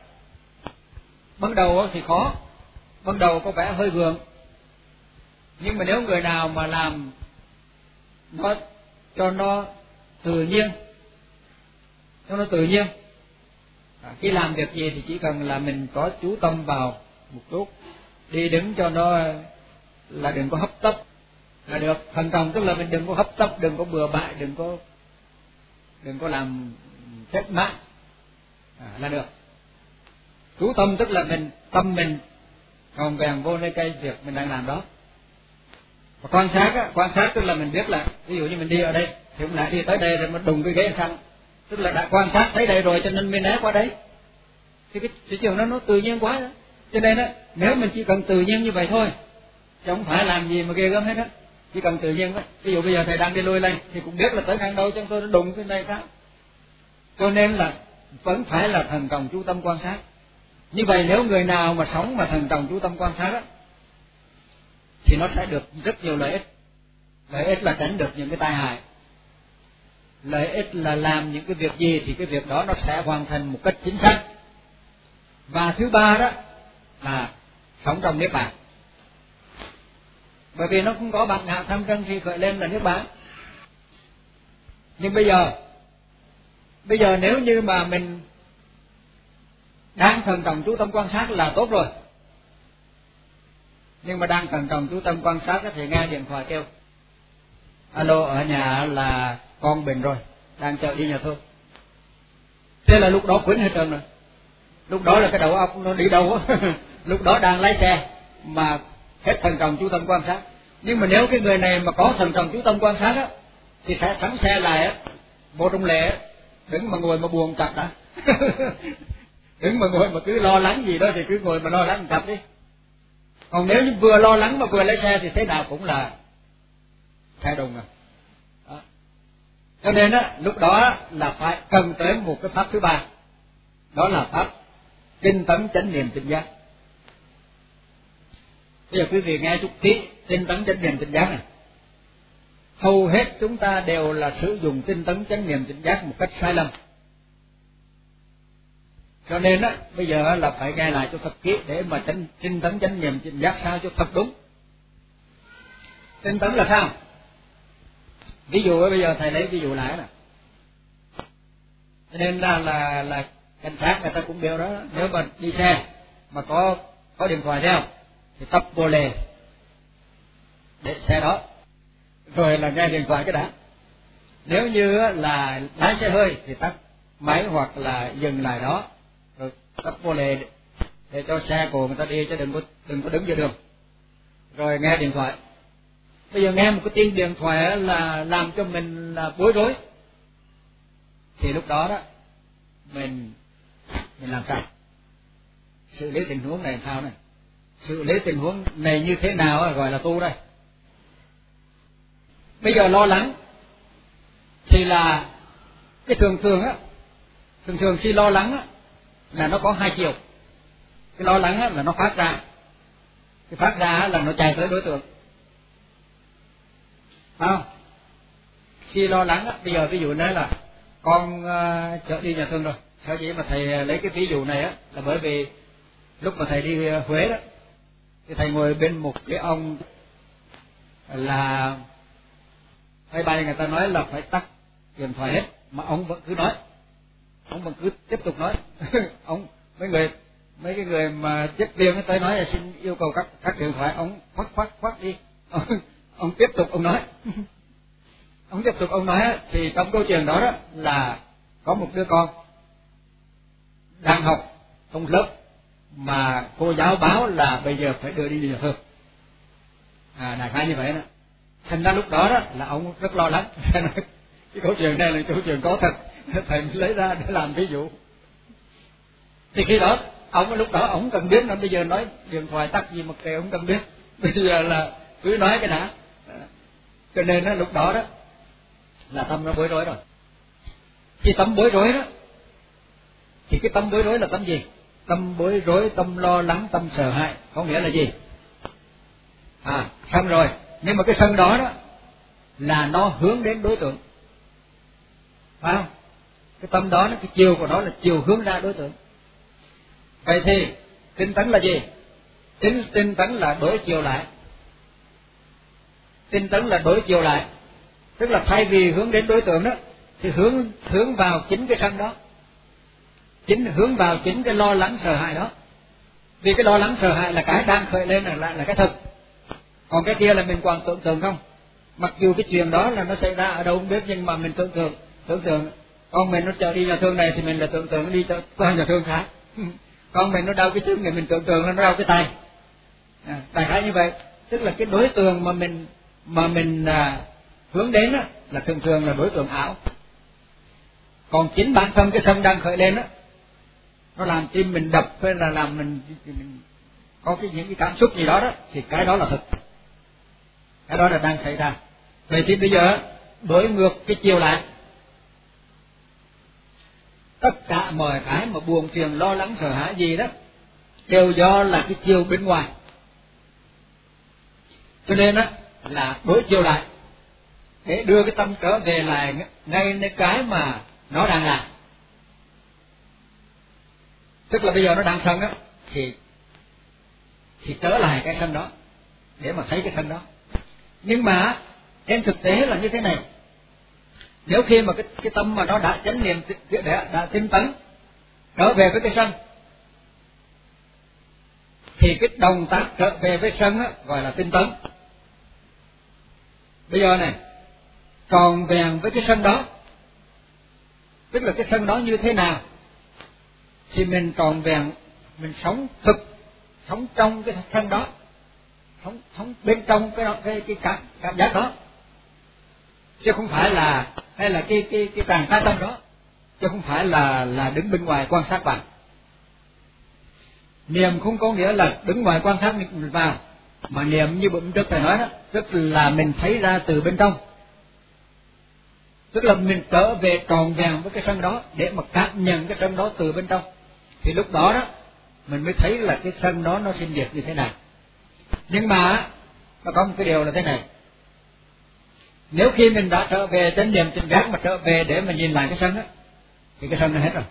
ban đầu thì khó, ban đầu có vẻ hơi gượng, nhưng mà nếu người nào mà làm nó cho nó tự nhiên, cho nó tự nhiên, à, khi làm việc gì thì chỉ cần là mình có chú tâm vào một chút, đi đứng cho nó là đừng có hấp tấp là được. Thần trọng tức là mình đừng có hấp tấp, đừng có bừa bãi, đừng có đừng có làm chết mạng, à, là được. Chú tâm tức là mình tâm mình còn vẹn vô nơi cái việc mình đang làm đó. Và quan sát á, quan sát tức là mình biết là ví dụ như mình đi ở đây thì cũng lại đi tới đây rồi mà đùng cái ghế sang, tức là đã quan sát thấy đây rồi cho nên mới né qua đấy. Thì cái thị trường nó nó tự nhiên quá đó. Cho nên á, nếu mình chỉ cần tự nhiên như vậy thôi, chứ không phải làm gì mà ghê gớm hết á, chỉ cần tự nhiên đó. Ví dụ bây giờ thầy đang đi lui lên thì cũng biết là tới ngang đâu chân tôi nó đụng cái này sao. Cho nên là vẫn phải là thần trọng chú tâm quan sát. Như vậy nếu người nào mà sống mà thần trọng chú tâm quan sát á, thì nó sẽ được rất nhiều lợi ích. Lợi ích là tránh được những cái tai hại. Lợi ích là làm những cái việc gì thì cái việc đó nó sẽ hoàn thành một cách chính xác. Và thứ ba đó là sống trong niết bàn. Bởi vì nó không có bản ngã tham sân si khởi lên là niết bàn. Nhưng bây giờ bây giờ nếu như mà mình đang thần trọng chú tâm quan sát là tốt rồi, nhưng mà đang thần trọng chú tâm quan sát thì nghe điện thoại kêu alo, ở nhà là con bệnh rồi, đang chờ đi nhà thương. Thế là lúc đó quýnh hết trơn rồi. Lúc đó là cái đầu óc nó đi đâu á. Lúc đó đang lái xe mà hết thần trọng chú tâm quan sát. Nhưng mà nếu cái người này mà có thần trọng chú tâm quan sát á, thì sẽ thắng xe lại á, vô trong lệ, đứng mà ngồi mà buồn chặt đã. Đừng mà ngồi mà cứ lo lắng gì đó thì cứ ngồi mà lo lắng một cặp đi. Còn nếu như vừa lo lắng mà vừa lái xe thì thế nào cũng là xe đùng à. Đó. Cho nên á, lúc đó là phải cần tới một cái pháp thứ ba, đó là pháp tinh tấn chánh niệm tỉnh giác. Bây giờ quý vị nghe chút kỹ tinh tấn chánh niệm tỉnh giác này. Hầu hết chúng ta đều là sử dụng tinh tấn chánh niệm tỉnh giác một cách sai lầm. Cho nên á, bây giờ là phải nghe lại cho thật kỹ để mà tinh, tinh tấn chánh niệm tỉnh giác sao cho thật đúng. Tinh tấn là sao? Ví dụ bây giờ thầy lấy ví dụ lại nè. Cho nên là là là cảnh sát người ta cũng đều đó, nếu mà đi xe mà có có điện thoại theo thì tấp vô lề để xe đó, rồi là nghe điện thoại cái đã. Nếu như là lái xe hơi thì tắt máy hoặc là dừng lại đó, rồi tấp vô lề để, để cho xe của người ta đi, chứ đừng có đừng có đứng giữa đường rồi nghe điện thoại. Bây giờ nghe một cái tiếng điện thoại là làm cho mình là bối rối, thì lúc đó đó mình mình làm sao? Xử lý tình huống này làm sao này? Xử lý tình huống này như thế nào gọi là tu đây? Bây giờ lo lắng thì là cái thường thường á, thường thường khi lo lắng á là nó có hai chiều. Cái lo lắng á là nó phát ra, cái phát ra là nó chạy tới đối tượng, phải không? Khi lo lắng á, bây giờ ví dụ nói là con uh, chở đi nhà thương rồi, sở dĩ mà thầy lấy cái ví dụ này á là bởi vì lúc mà thầy đi Huế đó thì thầy ngồi bên một cái ông là hay bay người ta nói là phải tắt điện thoại hết, mà ông vẫn cứ nói, ông vẫn cứ tiếp tục nói. Ông mấy người mấy cái người mà tiếp viên tới nói là xin yêu cầu các các điện thoại, ông khoát khoát khoát đi. Ông, ông tiếp tục ông nói. Ông tiếp tục ông nói thì trong câu chuyện đó, đó là có một đứa con đang học trong lớp mà cô giáo báo là bây giờ phải đưa đi nhà thương, à đại khái như vậy đó. Thành ra lúc đó đó là ông rất lo lắng. Cái câu chuyện này là câu chuyện có thật, thầy mới lấy ra để làm ví dụ. Thì khi đó ông lúc đó ông cần biết, nó bây giờ nói điện thoại tắt gì mà kệ ông cần biết, bây giờ là cứ nói cái đã. Cho nên đó, lúc đó đó là tâm nó bối rối rồi. Khi tâm bối rối đó thì cái tâm bối rối là tâm gì? Tâm bối rối, tâm lo lắng, tâm sợ hãi, có nghĩa là gì? À, sân rồi, nhưng mà cái sân đó đó là nó hướng đến đối tượng, phải không? Cái tâm đó, cái chiều của nó là chiều hướng ra đối tượng. Vậy thì tinh tấn là gì? Tinh tinh tấn là đối chiều lại. Tinh tấn là đối chiều lại, tức là thay vì hướng đến đối tượng đó thì hướng hướng vào chính cái sân đó, chính hướng vào chính cái lo lắng sợ hãi đó. Vì cái lo lắng sợ hãi là cái đang khởi lên là là, là cái thực, còn cái kia là mình còn tưởng tượng không. Mặc dù cái chuyện đó là nó xảy ra ở đâu không biết, nhưng mà mình tưởng tượng tưởng tượng con mình nó chở đi nhà thương này thì mình là tưởng tượng đi qua nhà thương khác. Con mình nó đau cái chân thì mình tưởng tượng là nó đau cái tay, à, đại khái như vậy. Tức là cái đối tượng mà mình mà mình à, hướng đến á, là thường thường là đối tượng ảo. Còn chính bản thân cái sân đang khởi lên á, nó làm tim mình đập hay là làm mình, mình có cái những cái cảm xúc gì đó đó, thì cái đó là thực, cái đó là đang xảy ra. Vậy thì bây giờ đối ngược cái chiều lại, tất cả mọi cái mà buồn phiền lo lắng sợ hãi gì đó đều do là cái chiều bên ngoài. Cho nên á là đối chiều lại để đưa cái tâm trở về lại ngayในcái mà nó đang làm. Tức là bây giờ nó đang sân á thì thì trở lại cái sân đó để mà thấy cái sân đó. Nhưng mà trên thực tế là như thế này, nếu khi mà cái cái tâm mà nó đã chánh niệm, đã, đã tinh tấn trở về với cái sân, thì cái động tác trở về với sân á gọi là tinh tấn. Bây giờ này, tròn vẹn với cái sân đó, tức là cái sân đó như thế nào thì mình tròn vẹn, mình sống thực, sống trong cái sân đó, sống sống bên trong cái đó, cái cái cảm, cảm giác đó, chứ không phải là hay là cái cái cái tàn khai tâm đó, chứ không phải là là đứng bên ngoài quan sát bạn. Niệm không có nghĩa là đứng ngoài quan sát mình vào, mà niệm như bụng trước thầy nói đó, tức là mình thấy ra từ bên trong, tức là mình trở về tròn vẹn với cái sân đó để mà cảm nhận cái sân đó từ bên trong. Thì lúc đó đó mình mới thấy là cái sân đó nó sinh diệt như thế nào. Nhưng mà nó có một cái điều là thế này: nếu khi mình đã trở về chánh niệm tỉnh giác mà trở về để mà nhìn lại cái sân á, thì cái sân nó hết rồi.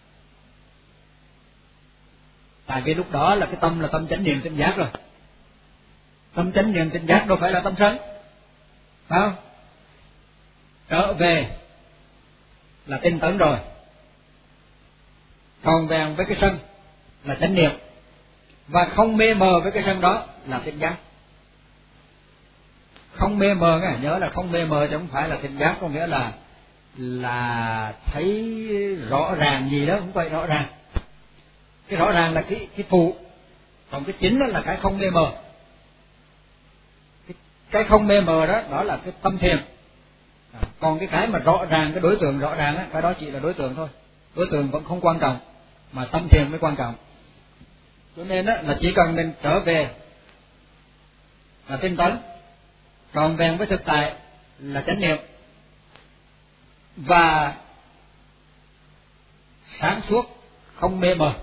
Tại vì lúc đó là cái tâm là tâm chánh niệm tỉnh giác rồi. Tâm chánh niệm tỉnh giác đâu phải là tâm sân, phải không? Trở về là tinh tấn rồi, tròn vẹn với cái sân là chánh niệm, và không mê mờ với cái sân đó là tỉnh giác. Không mê mờ nghe, nhớ là không mê mờ chứ không phải là tỉnh giác, có nghĩa là là thấy rõ ràng gì đó, không phải rõ ràng. Cái rõ ràng là cái cái phụ, còn cái chính đó là cái không mê mờ. Cái, cái không mê mờ đó đó là cái tâm thiền. À, còn cái cái mà rõ ràng, cái đối tượng rõ ràng á, cái đó chỉ là đối tượng thôi. Đối tượng vẫn không quan trọng, mà tâm thiền mới quan trọng. Cho nên á là chỉ cần mình trở về là tinh tấn, tròn vẹn với thực tại là chánh niệm, và sáng suốt không mê mờ.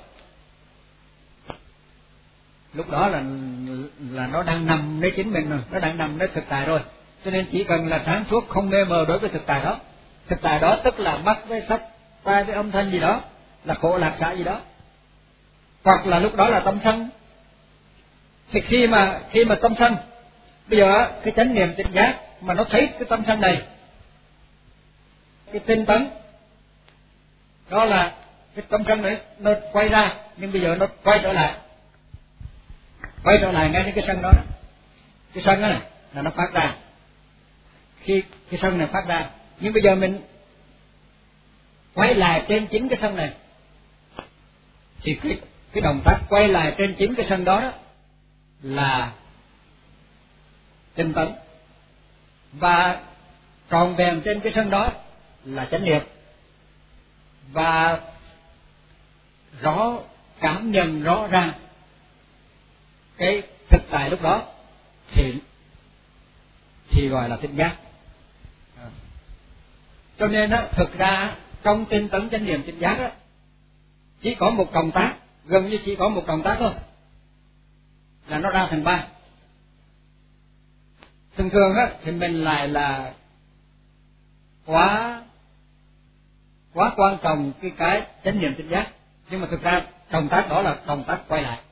Lúc đó là là nó đang nằm nơi chính mình rồi, nó đang nằm nơi thực tại rồi. Cho nên chỉ cần là sáng suốt không mê mờ đối với thực tại đó. Thực tại đó tức là mắt với sắc, tai với âm thanh gì đó, là khổ lạc xả gì đó, hoặc là lúc đó là tâm sân. Thì khi mà khi mà tâm sân, bây giờ cái chánh niệm tỉnh giác mà nó thấy cái tâm sân này, cái tinh tấn đó là cái tâm sân này nó quay ra, nhưng bây giờ nó quay trở lại, quay trở lại ngay đến cái sân đó, đó. Cái sân đó này là nó phát ra, khi cái sân này phát ra, nhưng bây giờ mình quay lại trên chính cái sân này, thì cái, cái động tác quay lại trên chính cái sân đó, đó là tinh tấn, và tròn vẹn trên cái sân đó là chánh niệm, và rõ cảm nhận rõ ràng cái thực tại lúc đó thì thì gọi là tỉnh giác. À. Cho nên á, thực ra trong tinh tấn chánh niệm tỉnh giác á, chỉ có một động tác, gần như chỉ có một động tác thôi, là nó ra thành ba. Thường thường á thì mình lại là quá quá quan trọng cái cái chánh niệm tỉnh giác, nhưng mà thực ra động tác đó là động tác quay lại,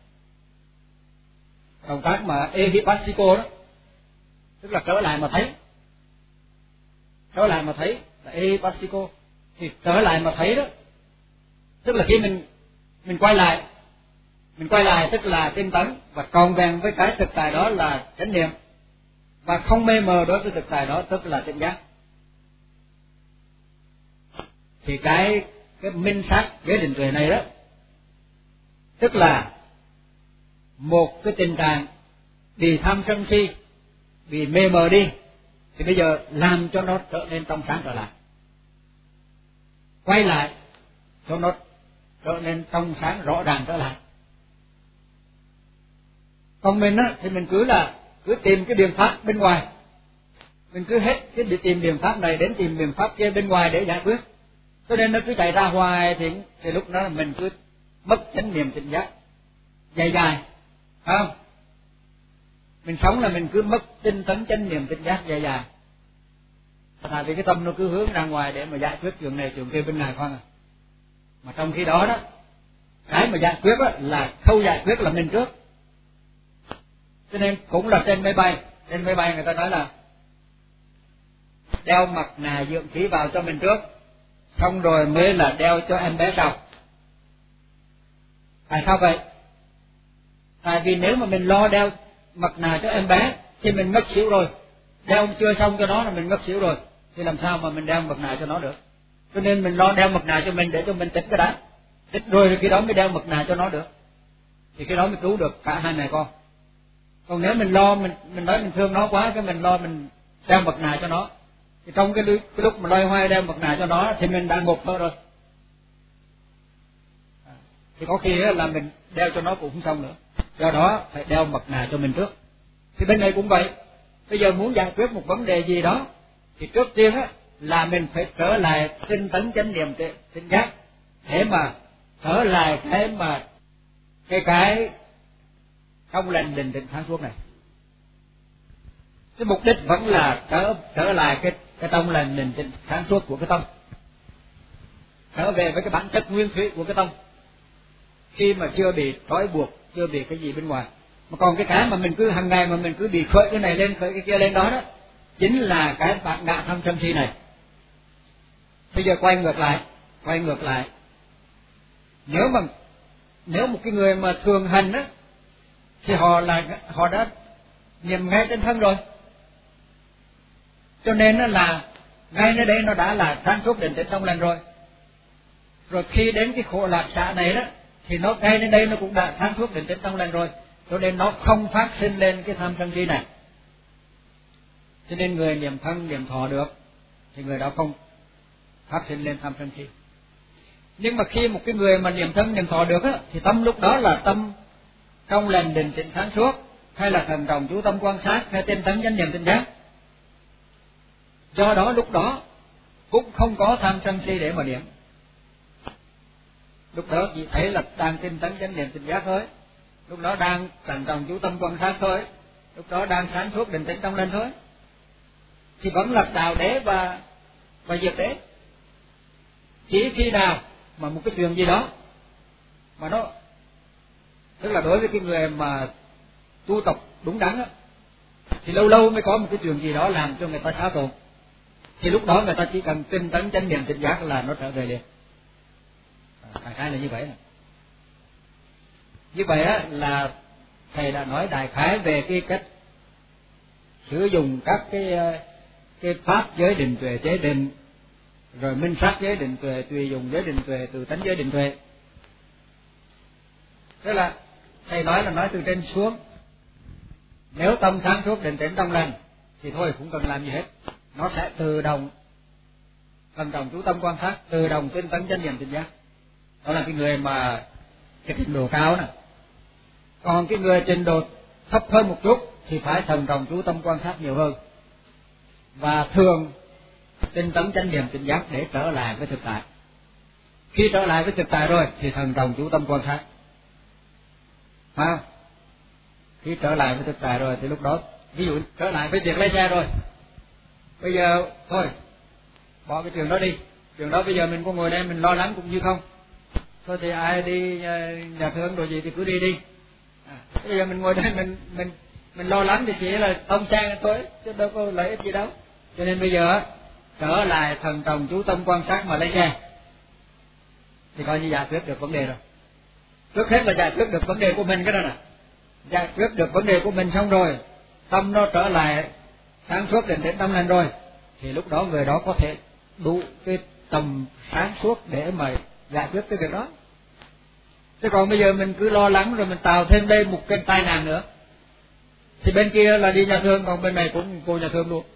động tác mà ehipassiko đó, tức là trở lại mà thấy, trở lại mà thấy là ehipassiko. Thì trở lại mà thấy đó, tức là khi mình mình quay lại, mình quay lại tức là tinh tấn, và tròn vẹn với cái thực tại đó là chánh niệm, và không mê mờ đối với thực tại đó tức là tỉnh giác. Thì cái cái minh sát giới định tuệ này đó, tức là một cái tình trạng bị tham sân si, bị mê mờ đi, thì bây giờ làm cho nó trở nên trong sáng trở lại, quay lại cho nó trở nên trong sáng rõ ràng trở lại. Còn mình á thì mình cứ là cứ tìm cái biện pháp bên ngoài, mình cứ hết cái đi tìm biện pháp này đến tìm biện pháp kia bên ngoài để giải quyết, cho nên nó cứ chạy ra hoài, thì thì lúc đó là mình cứ mất chánh niệm tỉnh giác dài dài, phải không? Mình sống là mình cứ mất tinh tấn chánh niệm tỉnh giác dài dài, tại vì cái tâm nó cứ hướng ra ngoài để mà giải quyết chuyện này chuyện kia bên ngoài không à. Mà trong khi đó đó, cái mà giải quyết đó là khâu giải quyết là mình trước. Cho nên cũng là trên máy bay, trên máy bay người ta nói là đeo mặt nạ dưỡng khí vào cho mình trước, xong rồi mới là đeo cho em bé sau. Tại sao vậy? Tại vì nếu mà mình lo đeo mặt nạ cho em bé thì mình ngất xỉu rồi, đeo chưa xong cho nó là mình ngất xỉu rồi, thì làm sao mà mình đeo mặt nạ cho nó được? Cho nên mình lo đeo mặt nạ cho mình để cho mình tỉnh cái đã, tỉnh rồi thì khi đó mới đeo mặt nạ cho nó được, thì cái đó mới cứu được cả hai mẹ con. Còn nếu mình lo, mình mình nói mình thương nó quá, cái mình lo mình đeo mặt nạ cho nó, thì trong cái, cái lúc mà loay hoay đeo mặt nạ cho nó thì mình đã ngục nó rồi. thì có khi là mình đeo cho nó cũng không xong nữa, do đó phải đeo mặt nạ cho mình trước. Thì bên này cũng vậy, bây giờ muốn giải quyết một vấn đề gì đó thì trước tiên á là mình phải trở lại tinh tấn chánh niệm tỉnh giác để mà trở lại cái mà cái cái trong lành định tĩnh sáng suốt này. Cái mục đích vẫn là trở trở lại cái cái trong lành định tĩnh sáng suốt của cái tâm, trở về với cái bản chất nguyên thủy của cái tâm khi mà chưa bị trói buộc, chưa bị cái gì bên ngoài. Mà còn cái cái mà mình cứ hàng ngày mà mình cứ bị khởi cái này lên khởi cái kia lên đó đó chính là cái bản ngã tham sân si này. Bây giờ quay ngược lại, quay ngược lại. Nếu mà nếu một cái người mà thường hành á thì họ là họ đã niệm ngay trên thân rồi, cho nên là ngay nơi đây nó đã là sáng suốt định tĩnh trong lành rồi. Rồi khi đến cái khổ lạc xạ này đó thì nó ngay nơi đây nó cũng đã sáng suốt định tĩnh trong lành rồi, cho nên nó không phát sinh lên cái tham sân si này. Cho nên người niệm thân niệm thọ được thì người đó không phát sinh lên tham sân si. Nhưng mà khi một cái người mà niệm thân niệm thọ được á thì tâm lúc đó là tâm trong lành định tĩnh sáng suốt, hay là thần trọng chú tâm quan sát, hay tinh tấn chánh niệm tỉnh giác. Do đó lúc đó cũng không có tham sân si để mà niệm, lúc đó chỉ thấy là đang tinh tấn chánh niệm tỉnh giác thôi, lúc đó đang thần trọng chú tâm quan sát thôi, lúc đó đang sáng suốt định tĩnh trong lành thôi, thì vẫn là đạo đế và và diệt đế. Chỉ khi nào mà một cái chuyện gì đó mà nó, tức là đối với cái người mà tu tập đúng đắn á, thì lâu lâu mới có một cái chuyện gì đó làm cho người ta xáo trộn, thì lúc đó người ta chỉ cần tinh tấn chánh niệm tỉnh giác là nó trở về liền. Đại khái là như vậy. Như vậy á là thầy đã nói đại khái về cái cách sử dụng các cái cái pháp giới định tuệ chế định, rồi minh sát giới định tuệ, tùy dùng giới định tuệ, từ tánh giới định tuệ. Tức là thầy nói là nói từ trên xuống. Nếu tâm sáng suốt định tĩnh trong lành thì thôi cũng cần làm gì hết, nó sẽ tự động thần trọng chú tâm quan sát, tự động tinh tấn chánh niệm tỉnh giác. Đó là cái người mà cái trình độ cao nè. Còn cái người trình độ thấp hơn một chút thì phải thần trọng chú tâm quan sát nhiều hơn, và thường tinh tấn chánh niệm tỉnh giác để trở lại với thực tại. Khi trở lại với thực tại rồi thì thần trọng chú tâm quan sát. À, khi trở lại với thực tại rồi thì lúc đó, ví dụ trở lại với việc lái xe rồi, bây giờ thôi bỏ cái chuyện đó đi, chuyện đó bây giờ mình có ngồi đây mình lo lắng cũng như không, thôi thì ai đi nhà thương rồi gì thì cứ đi đi. À, bây giờ mình ngồi đây mình mình mình lo lắng thì chỉ là tông xe thôi chứ đâu có lợi ích gì đâu. Cho nên bây giờ trở lại thần trọng chú tâm quan sát mà lấy xe thì coi như giải quyết được vấn đề rồi. Trước hết là giải quyết được vấn đề của mình cái đó nè, giải quyết được vấn đề của mình xong rồi, tâm nó trở lại sáng suốt định tĩnh tâm lành rồi, thì lúc đó người đó có thể đủ cái tầm sáng suốt để mà giải quyết cái việc đó. Chứ còn bây giờ mình cứ lo lắng rồi mình tạo thêm đây một cái tai nạn nữa, thì bên kia là đi nhà thương, còn bên này cũng cô nhà thương luôn.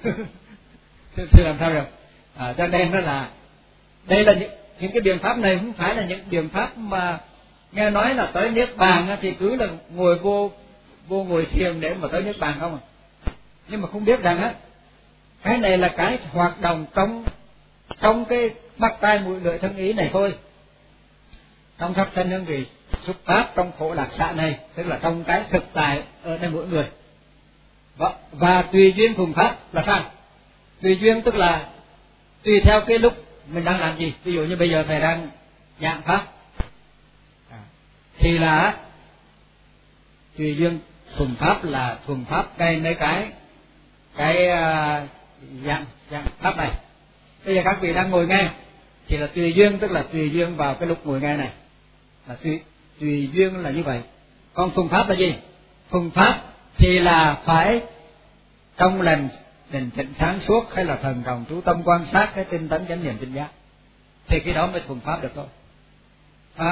Thì làm sao được? À, cho nên đó là đây là những, những cái biện pháp này không phải là những biện pháp mà nghe nói là tới niết bàn thì cứ là ngồi vô vô ngồi thiền để mà tới niết bàn không à. Nhưng mà không biết rằng á, cái này là cái hoạt động trong trong cái mắt tai mũi lưỡi thân ý này thôi, trong sắc thân hương vị xuất phát trong khổ lạc xạ này, tức là trong cái thực tại ở đây mỗi người. Và, và tùy duyên thuần pháp là sao? Tùy duyên tức là tùy theo cái lúc mình đang làm gì. Ví dụ như bây giờ thầy đang giảng pháp à, thì là tùy duyên thuần pháp là thuần pháp đây mấy cái cái uh, dạng dạng pháp này. Bây giờ các vị đang ngồi nghe thì là tùy duyên, tức là tùy duyên vào cái lúc ngồi nghe này, là tùy tùy duyên là như vậy. Còn thuần pháp là gì? Thuần pháp thì là phải trong lành định tĩnh sáng suốt, hay là thần trọng chú tâm quan sát, cái tinh tấn chánh niệm tỉnh giác, thì khi đó mới thuần pháp được thôi. À,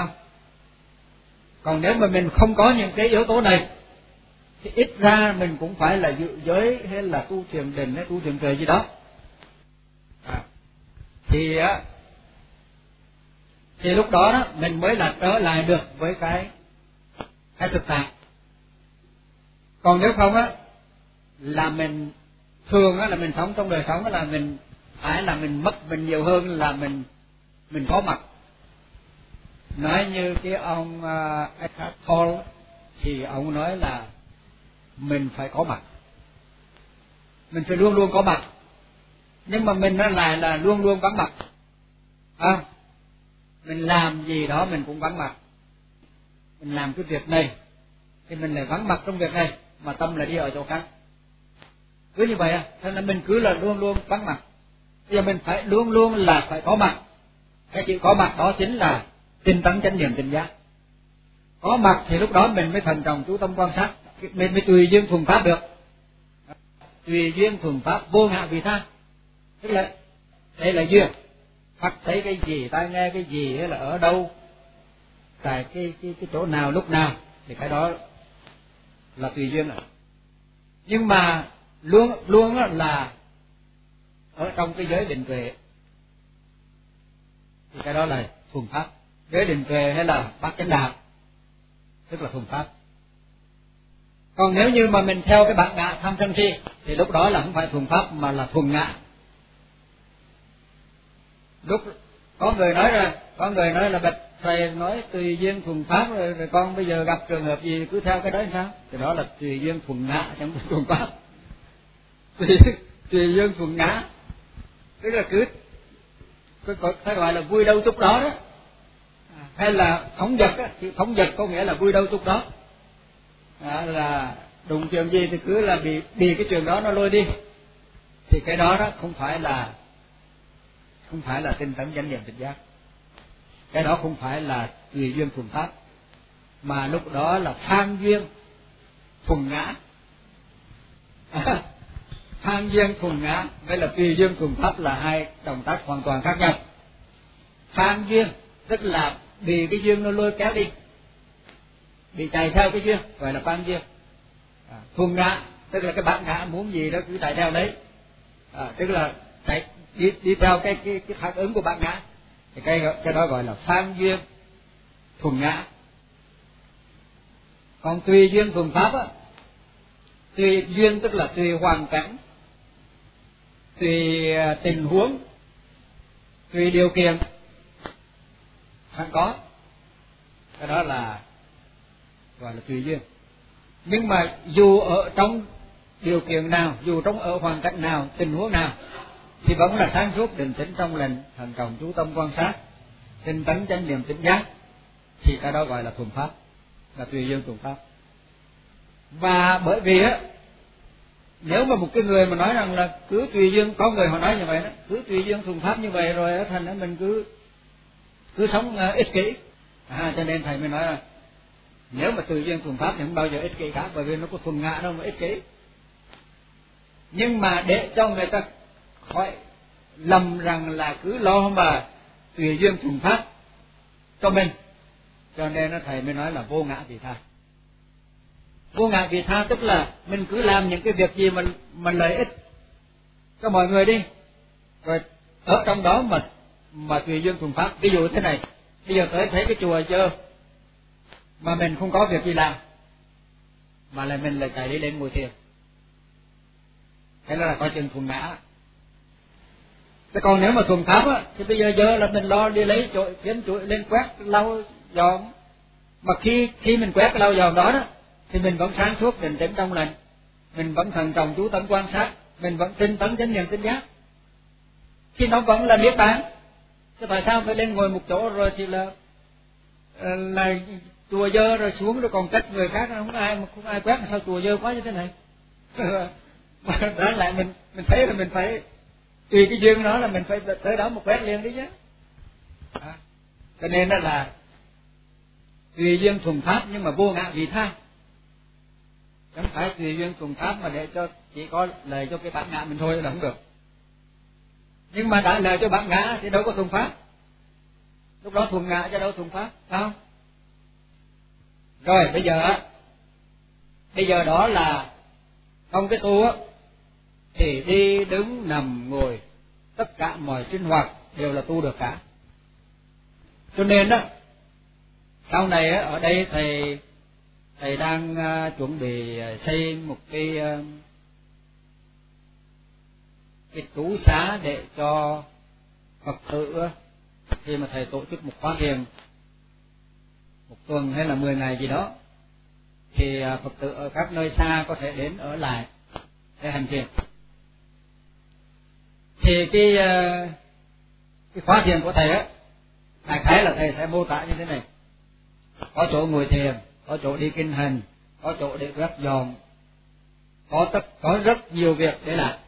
còn nếu mà mình không có những cái yếu tố này thì ít ra mình cũng phải là dự giới hay là tu thiền định hay tu thiền tuệ gì đó. À, thì á thì lúc đó đó mình mới là trở lại được với cái cái thực tại. Còn nếu không á là mình thường á là mình sống trong đời sống á là mình phải là mình mất mình nhiều hơn là mình mình có mặt. Nói như cái ông uh, Eckhart Tolle thì ông nói là mình phải có mặt, mình phải luôn luôn có mặt, nhưng mà mình nó lại là luôn luôn vắng mặt. À, mình làm gì đó mình cũng vắng mặt, mình làm cái việc này thì mình lại vắng mặt trong việc này mà tâm lại đi ở chỗ khác, cứ như vậy à. Thế nên mình cứ là luôn luôn vắng mặt. Bây giờ mình phải luôn luôn là phải có mặt. Cái chữ có mặt đó chính là tinh tấn chánh niệm tỉnh giác. Có mặt thì lúc đó mình mới thần trọng chú tâm quan sát, mình mới tùy duyên thuần pháp được. Tùy duyên thuần pháp vô ngã vị tha, tức là đây là duyên. Hoặc thấy cái gì, tai nghe cái gì, hay là ở đâu, tại cái cái cái chỗ nào lúc nào, thì cái đó là tùy duyên rồi. Nhưng mà luôn luôn là ở trong cái giới định tuệ, thì cái đó là thuần pháp. Giới định tuệ hay là bát chánh đạo tức là thuần pháp. Còn nếu như mà mình theo cái bản ngã tham sân si thì lúc đó là không phải thuần pháp mà là thuần ngã. Lúc có người nói ra, có người nói là bạch thầy nói tùy duyên thuần pháp rồi, rồi con bây giờ gặp trường hợp gì cứ theo cái đó làm sao? Thì đó là tùy duyên thuần ngã chẳng phải thuần pháp. Tùy, tùy duyên thuần ngã tức là cứ phải gọi là vui đâu chút đó đó, hay là phóng dật á, thì phóng dật có nghĩa là vui đâu chút đó. À, là đụng trường gì thì cứ là bị bị cái trường đó nó lôi đi, thì cái đó đó không phải là không phải là tinh tấn chánh niệm tỉnh giác, cái đó không phải là tùy duyên thuần pháp, mà lúc đó là phan duyên thuần ngã. À, phan duyên thuần ngã với là tùy duyên thuần pháp là hai động tác hoàn toàn khác nhau. Phan duyên tức là bị cái duyên nó lôi kéo đi, bị chạy theo cái duyên gọi là phan duyên. À, thuần ngã tức là cái bản ngã muốn gì đó cứ chạy theo đấy, à, tức là chạy đi đi theo cái cái cái phản ứng của bản ngã, thì cái cái đó gọi là phan duyên thuần ngã. Còn tùy duyên thuần pháp á, tùy duyên tức là tùy hoàn cảnh, tùy tình huống, tùy điều kiện sẵn có, cái đó là gọi là tùy duyên. Nhưng mà dù ở trong điều kiện nào, dù trong ở hoàn cảnh nào, tình huống nào, thì vẫn là sáng suốt định tĩnh trong lành, thần trọng chú tâm quan sát, tinh tấn chánh niệm tỉnh giác, thì cái đó gọi là thuần pháp, là tùy duyên thuần pháp. Và bởi vì á, nếu mà một cái người mà nói rằng là cứ tùy duyên, có người họ nói như vậy đó, cứ tùy duyên thuần pháp như vậy rồi thành ra mình cứ cứ sống uh, ích kỷ, à, cho nên thầy mới nói là nếu mà tùy duyên thuần pháp thì không bao giờ ích kỷ cả, bởi vì nó có thuần ngã đâu mà ích kỷ. Nhưng mà để cho người ta khỏi lầm rằng là cứ lo mà tùy duyên thuần pháp cho mình, cho nên nó thầy mới nói là vô ngã vị tha. Vô ngã vị tha tức là mình cứ làm những cái việc gì mà mà lợi ích cho mọi người đi, rồi ở trong đó mà mà tùy duyên thuần pháp. Ví dụ thế này, bây giờ tới thấy cái chùa dơ mà mình không có việc gì làm, mà lại mình lại chạy đi lên ngồi thiền, thế là coi chừng thuần ngã. Thế còn nếu mà thuần pháp á, thì bây giờ dơ là mình lo đi lấy chổi kiếm chổi lên quét lau dọn, mà khi khi mình quét lau dọn đó đó thì mình vẫn sáng suốt định tĩnh trong lành, mình vẫn thần trọng chú tâm quan sát, mình vẫn tinh tấn chánh niệm tỉnh giác, khi nó vẫn là niết bàn. Thế tại sao phải lên ngồi một chỗ rồi thì là là chùa dơ rồi xuống rồi còn trách người khác, không ai không ai quét, sao chùa dơ quá như thế này? Mà đó lại mình mình thấy là mình phải tùy cái duyên đó là mình phải tới đó một quét liền đi chứ. À, cho nên đó là tùy duyên thuần pháp nhưng mà vô ngã vị tha, không phải tùy duyên thuần pháp mà để cho chỉ có lời cho cái bản ngã mình thôi là không được. Nhưng mà đã lời cho bản ngã thì đâu có thuần pháp, lúc đó thuần ngã chứ đâu thuần pháp, phải không? Rồi bây giờ bây giờ đó là trong cái tu á, thì đi đứng nằm ngồi tất cả mọi sinh hoạt đều là tu được cả. Cho nên đó, sau này á, ở đây thầy thầy đang uh, chuẩn bị xây một cái uh, cái trú xá để cho Phật tử khi mà thầy tổ chức một khóa thiền một tuần hay là mười ngày gì đó, thì uh, Phật tử ở các nơi xa có thể đến ở lại để hành thiền. Thì cái uh, cái khóa thiền của thầy á, đại khái là thầy sẽ mô tả như thế này: có chỗ ngồi thiền, có chỗ đi kinh hành, có chỗ để quét dọn, có tất có rất nhiều việc để làm.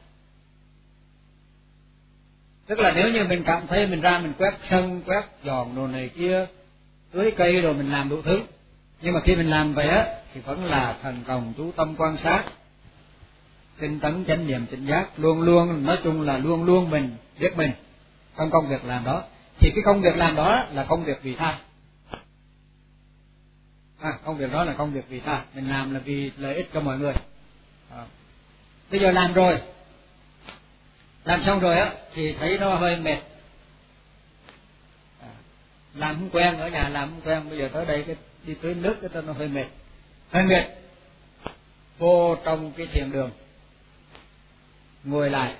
Tức là nếu như mình cảm thấy mình ra mình quét sân, quét dọn đồ này kia, tưới cây rồi mình làm đủ thứ, nhưng mà khi mình làm vậy á thì vẫn là thần đồng chú tâm quan sát, tinh tấn chánh niệm tỉnh giác, luôn luôn, nói chung là luôn luôn mình biết mình trong công việc làm đó. Thì cái công việc làm đó là công việc vì tha. À, công việc đó là công việc vì tha, mình làm là vì lợi ích cho mọi người. À, bây giờ làm rồi, làm xong rồi á thì thấy nó hơi mệt, à, làm không quen, ở nhà làm không quen, bây giờ tới đây cái đi tưới nước cái nó hơi mệt, hơi mệt, vô trong cái thiền đường ngồi lại,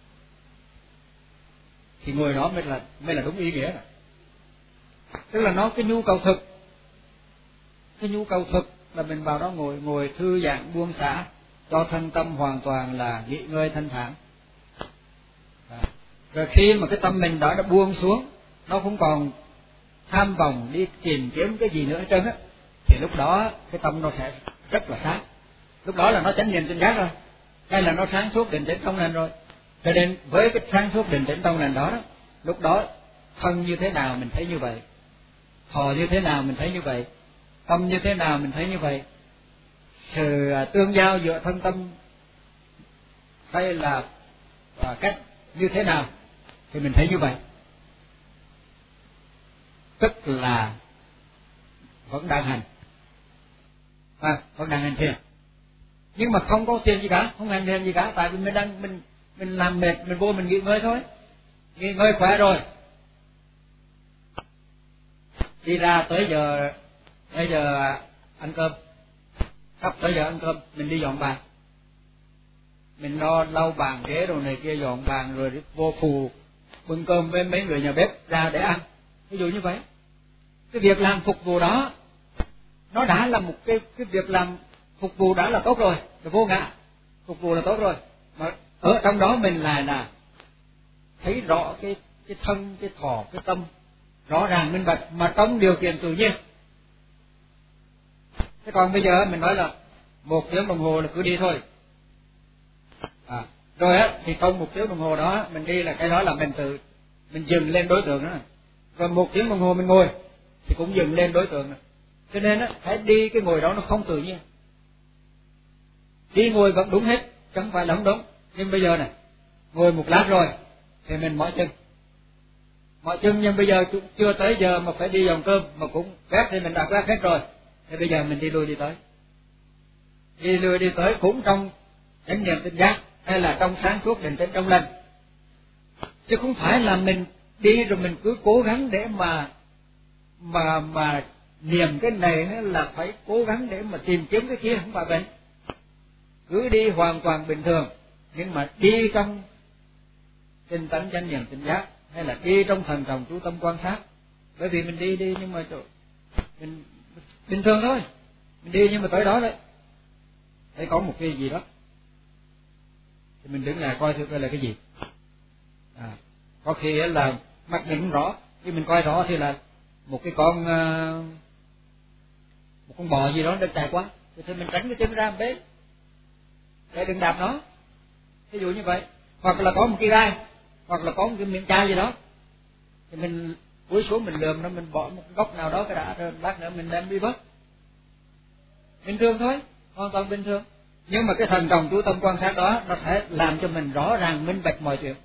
thì ngồi đó mới là mới là đúng ý nghĩa này. Tức là nó cái nhu cầu thực, cái nhu cầu thực là mình vào đó ngồi ngồi thư giãn buông xả, cho thân tâm hoàn toàn là nghỉ ngơi thanh thản. À, rồi khi mà cái tâm mình đó đã buông xuống, nó không còn tham vọng đi tìm kiếm cái gì nữa hết trơn á, thì lúc đó cái tâm nó sẽ rất là sáng. Lúc đó là nó chánh niệm tỉnh giác rồi, hay là nó sáng suốt định tĩnh trong lành rồi. Cho nên với cái sáng suốt định tĩnh trong lành đó, đó, lúc đó thân như thế nào mình thấy như vậy, thọ như thế nào mình thấy như vậy, tâm như thế nào mình thấy như vậy, sự tương giao giữa thân tâm hay là à, cách như thế nào thì mình thấy như vậy. Tức là vẫn đang hành, à, vẫn đang hành thiền, nhưng mà không có thiền gì cả, không hành thiền gì cả, tại vì mình đang mình mình làm mệt, mình vô mình nghỉ ngơi thôi, nghỉ ngơi khỏe rồi, đi ra tới giờ tới giờ ăn cơm, sắp tới giờ ăn cơm, mình đi dọn bàn, mình lo lau bàn ghế đồ này kia, dọn bàn rồi vô phù bưng cơm với mấy người nhà bếp ra để ăn. Ví dụ như vậy, cái việc làm phục vụ đó nó đã là một cái cái việc làm phục vụ đã là tốt rồi, là vô ngã, phục vụ là tốt rồi, mà ở trong đó mình lại là thấy rõ cái cái thân, cái thọ, cái tâm rõ ràng minh bạch, mà trong điều kiện tự nhiên. Thế còn bây giờ mình nói là một tiếng đồng hồ là cứ đi thôi, à, rồi á thì trong một tiếng đồng hồ đó mình đi là cái đó là mình tự mình dừng lên đối tượng đó, rồi một tiếng đồng hồ mình ngồi thì cũng dừng lên đối tượng đó. Cho nên á phải đi cái ngồi đó nó không tự nhiên, đi ngồi vẫn đúng hết, chẳng phải là không đúng. Nhưng bây giờ này ngồi một lát rồi thì mình mỏi chân, mỏi chân, nhưng bây giờ chưa tới giờ mà phải đi dòng cơm mà cũng quét thì mình đã quét hết rồi, thì bây giờ mình đi lui đi tới, đi lui đi tới cũng trong chánh niệm tỉnh giác hay là trong sáng suốt định tĩnh trong lành, chứ không phải là mình đi rồi mình cứ cố gắng để mà mà mà niệm cái này là phải cố gắng để mà tìm kiếm cái kia, không phải vậy. Cứ đi hoàn toàn bình thường, nhưng mà đi trong tinh tấn chánh niệm tỉnh giác hay là đi trong thần trọng chú tâm quan sát. Bởi vì mình đi đi nhưng mà mình bình thường thôi, mình đi nhưng mà tới đó đấy thấy có một cái gì đó thì mình đứng lại coi thử coi là cái gì. À, có khi là mắt mình không rõ, nhưng mình coi rõ thì là một cái con một con bò gì đó đang chạy qua, thì mình tránh cái chân ra một bên để đừng đạp nó, ví dụ như vậy. Hoặc là có một cái gai, hoặc là có một cái miệng chai gì đó, thì mình cúi xuống mình lườm nó, mình bỏ một góc nào đó cái đã, rồi lát nữa mình đem đi vớt. Bình thường thôi, hoàn toàn bình thường. Nhưng mà cái thần trọng chú tâm quan sát đó nó sẽ làm cho mình rõ ràng minh bạch mọi chuyện.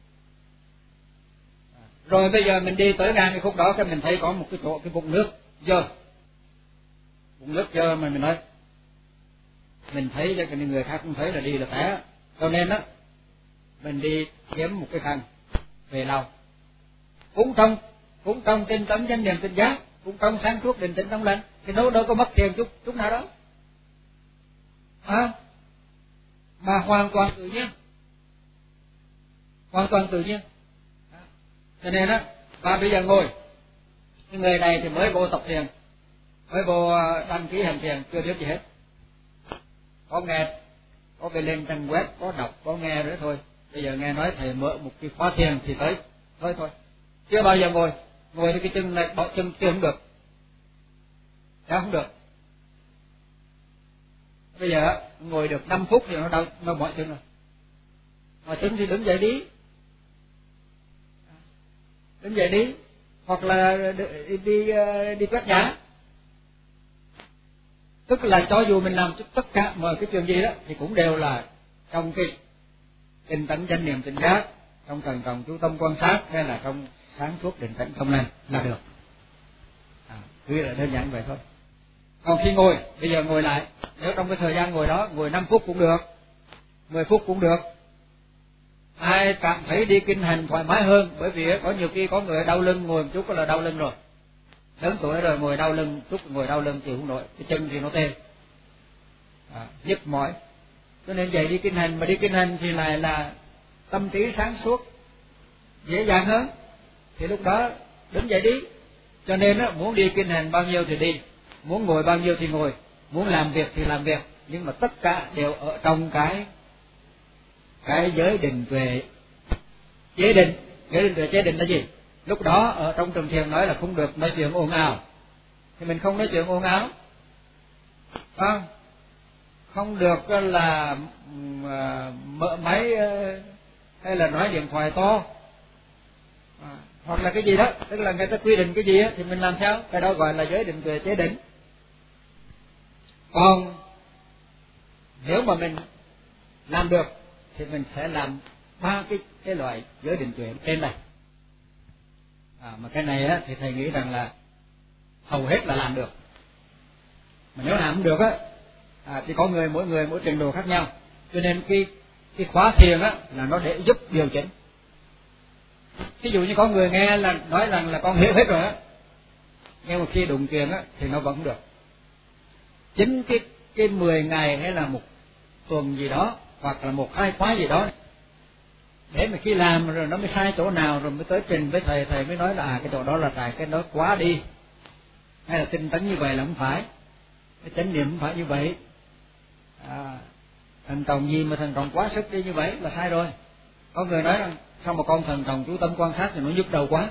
Rồi bây giờ mình đi tới ngang cái khúc đó, cái mình thấy có một cái chỗ, cái bụng nước dơ, bụng nước dơ mà mình nói mình thấy cho cái người khác không thấy là đi là té, cho nên đó mình đi kiếm một cái khăn về lau. Cũng trong cũng trong tinh tấn chánh niệm tỉnh giác, cũng trong sáng suốt định tĩnh trong lành, thì đâu đâu có mất thiền chút chút nào đó, à, mà hoàn toàn tự nhiên, hoàn toàn tự nhiên. Cho nên á, và bây giờ ngồi, cái người này thì mới vô tập thiền, mới vô đăng ký hành thiền, chưa biết gì hết, có nghe, có về lên trang web, có đọc, có nghe nữa thôi. Bây giờ nghe nói thầy mở một cái khóa thiền thì tới, thôi thôi, chưa bao giờ ngồi, ngồi thì cái chân này bỏ chân chưa không được, đã không được. Bây giờ ngồi được năm phút thì nó đau, nó mỏi chân rồi, mỏi chân thì đứng dậy đi, đứng dậy đi, hoặc là đi đi, đi quét nhà. Tức là cho dù mình làm tất cả mọi cái chuyện gì đó thì cũng đều là trong cái tinh tấn chánh niệm tỉnh giác, trong thần trọng chú tâm quan sát, hay là trong sáng suốt định tĩnh trong lành là được. À, cứ là đơn giản vậy thôi. Còn khi ngồi, bây giờ ngồi lại, nếu trong cái thời gian ngồi đó, ngồi năm phút cũng được, mười phút cũng được. Ai cảm thấy đi kinh hành thoải mái hơn, bởi vì có nhiều khi có người đau lưng, ngồi một chút là đau lưng rồi, lớn tuổi rồi ngồi đau lưng, chút ngồi đau lưng chịu không nổi, cái chân thì nó tê, à, nhức mỏi. Cho nên vậy đi kinh hành, mà đi kinh hành thì lại là tâm trí sáng suốt, dễ dàng hơn, thì lúc đó đứng dậy đi. Cho nên á, muốn đi kinh hành bao nhiêu thì đi, muốn ngồi bao nhiêu thì ngồi, muốn làm việc thì làm việc, nhưng mà tất cả đều ở trong cái cái giới định tuệ chế định. Giới định tuệ chế định là gì? Lúc đó ở trong trường thiền nói là không được nói chuyện ồn ào, thì mình không nói chuyện ồn ào, không không được là mở máy hay là nói điện thoại to, à, hoặc là cái gì đó, tức là người ta quy định cái gì á thì mình làm theo, cái đó gọi là giới định tuệ chế định. Còn nếu mà mình làm được thì mình sẽ làm ba cái cái loại giới định tuệ trên này. À, mà cái này á thì thầy nghĩ rằng là hầu hết là làm được. Mà nếu làm không được á, à, thì có người mỗi người mỗi trình độ khác nhau. Cho nên cái cái khóa thiền á là nó để giúp điều chỉnh. Ví dụ như có người nghe là nói rằng là con hiểu hết rồi á, nhưng mà khi đụng thiền á thì nó vẫn không được. Chính cái cái mười ngày hay là một tuần gì đó, hoặc là một hai khóa gì đó, để mà khi làm rồi nó mới sai chỗ nào, rồi mới tới trình với thầy, thầy mới nói là à, cái chỗ đó là tại cái đó quá đi, hay là tinh tấn như vậy là không phải, cái chánh niệm không phải như vậy, à, thần trọng gì mà thần trọng quá sức đi như vậy là sai rồi. Có người nói rằng sao mà con thần trọng chú tâm quan sát thì nó nhức đầu quá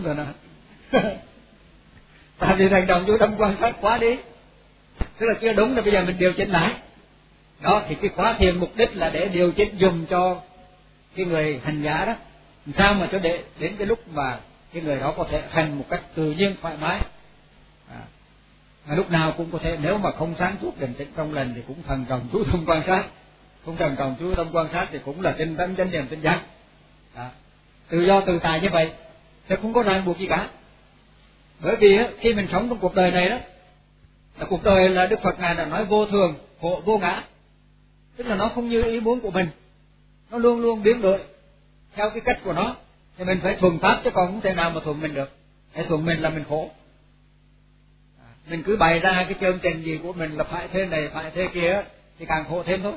tại vì thần trọng chú tâm quan sát quá đi, tức là chưa đúng, là bây giờ mình điều chỉnh lại. Đó thì cái khóa thiền mục đích là để điều chỉnh dùng cho cái người hành giả đó, sao mà cho để đến cái lúc mà cái người đó có thể hành một cách tự nhiên thoải mái, à, mà lúc nào cũng có thể, nếu mà không sáng suốt định tĩnh trong lành thì cũng thần trọng chú tâm quan sát, không thần trọng chú tâm quan sát thì cũng là tinh tấn chánh niệm tỉnh giác, à, tự do tự tại như vậy, sẽ không có ràng buộc gì cả. Bởi vì á, khi mình sống trong cuộc đời này đó, là cuộc đời là Đức Phật ngài đã nói vô thường, khổ vô ngã, tức là nó không như ý muốn của mình, nó luôn luôn biến đổi theo cái cách của nó, thì mình phải thuần pháp, chứ còn không thể nào mà thuần mình được. Để thuần mình là mình khổ, à, mình cứ bày ra cái chương trình gì của mình là phải thế này phải thế kia thì càng khổ thêm thôi.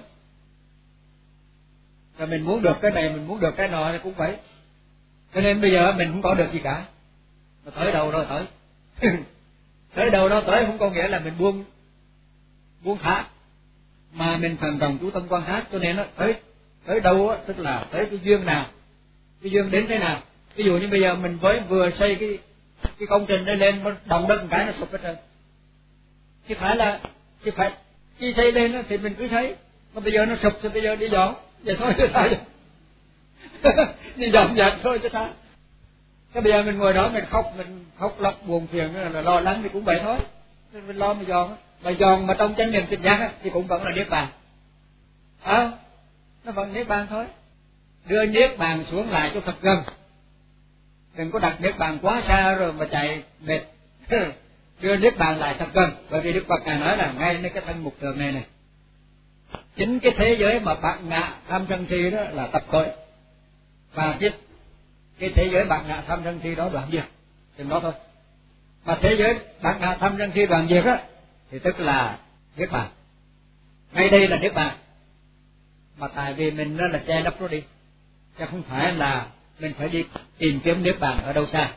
Rồi mình muốn được cái này, mình muốn được cái nọ thì cũng vậy. Cho nên bây giờ mình không có được gì cả, mà tới đâu đó tới tới đâu đó tới không có nghĩa là mình buông buông thả, mà mình thần trọng chú tâm quan sát. Cho nên nó tới tới đâu á, tức là tới cái duyên nào, cái duyên đến thế nào. Ví dụ như bây giờ mình mới vừa xây cái cái công trình đó lên, nó động đất một cái nó sụp hết trơn, chứ phải là chứ phải khi xây lên đó, thì mình cứ thấy, mà bây giờ nó sụp thì bây giờ đi dọn vậy thôi chứ sao vậy đi dọn dẹp thôi chứ sao. Cái bây giờ mình ngồi đó mình khóc, mình khóc lóc buồn phiền là lo lắng thì cũng vậy thôi, nên mình lo mà dọn, mà dọn mà trong chánh niệm tỉnh giác thì cũng vẫn là niết bàn, à, nó vẫn niết bàn thôi. Đưa niết bàn xuống lại cho thật gần, đừng có đặt niết bàn quá xa rồi mà chạy mệt đưa niết bàn lại thật gần. Bởi vì Đức Phật ngài nói là ngay nơi cái thân mục tượng này này, chính cái thế giới mà bạn ngạ tham sân si đó là tập khởi, và cái cái thế giới bạn ngạ tham sân si đó đoạn diệt. chừng đó thôi. Mà thế giới bản hạ thâm trong khi đoàn diệt á thì tức là niết bàn, ngay đây là niết bàn, mà tại vì mình nó là che lấp nó đi, chứ không phải là mình phải đi tìm kiếm niết bàn ở đâu xa.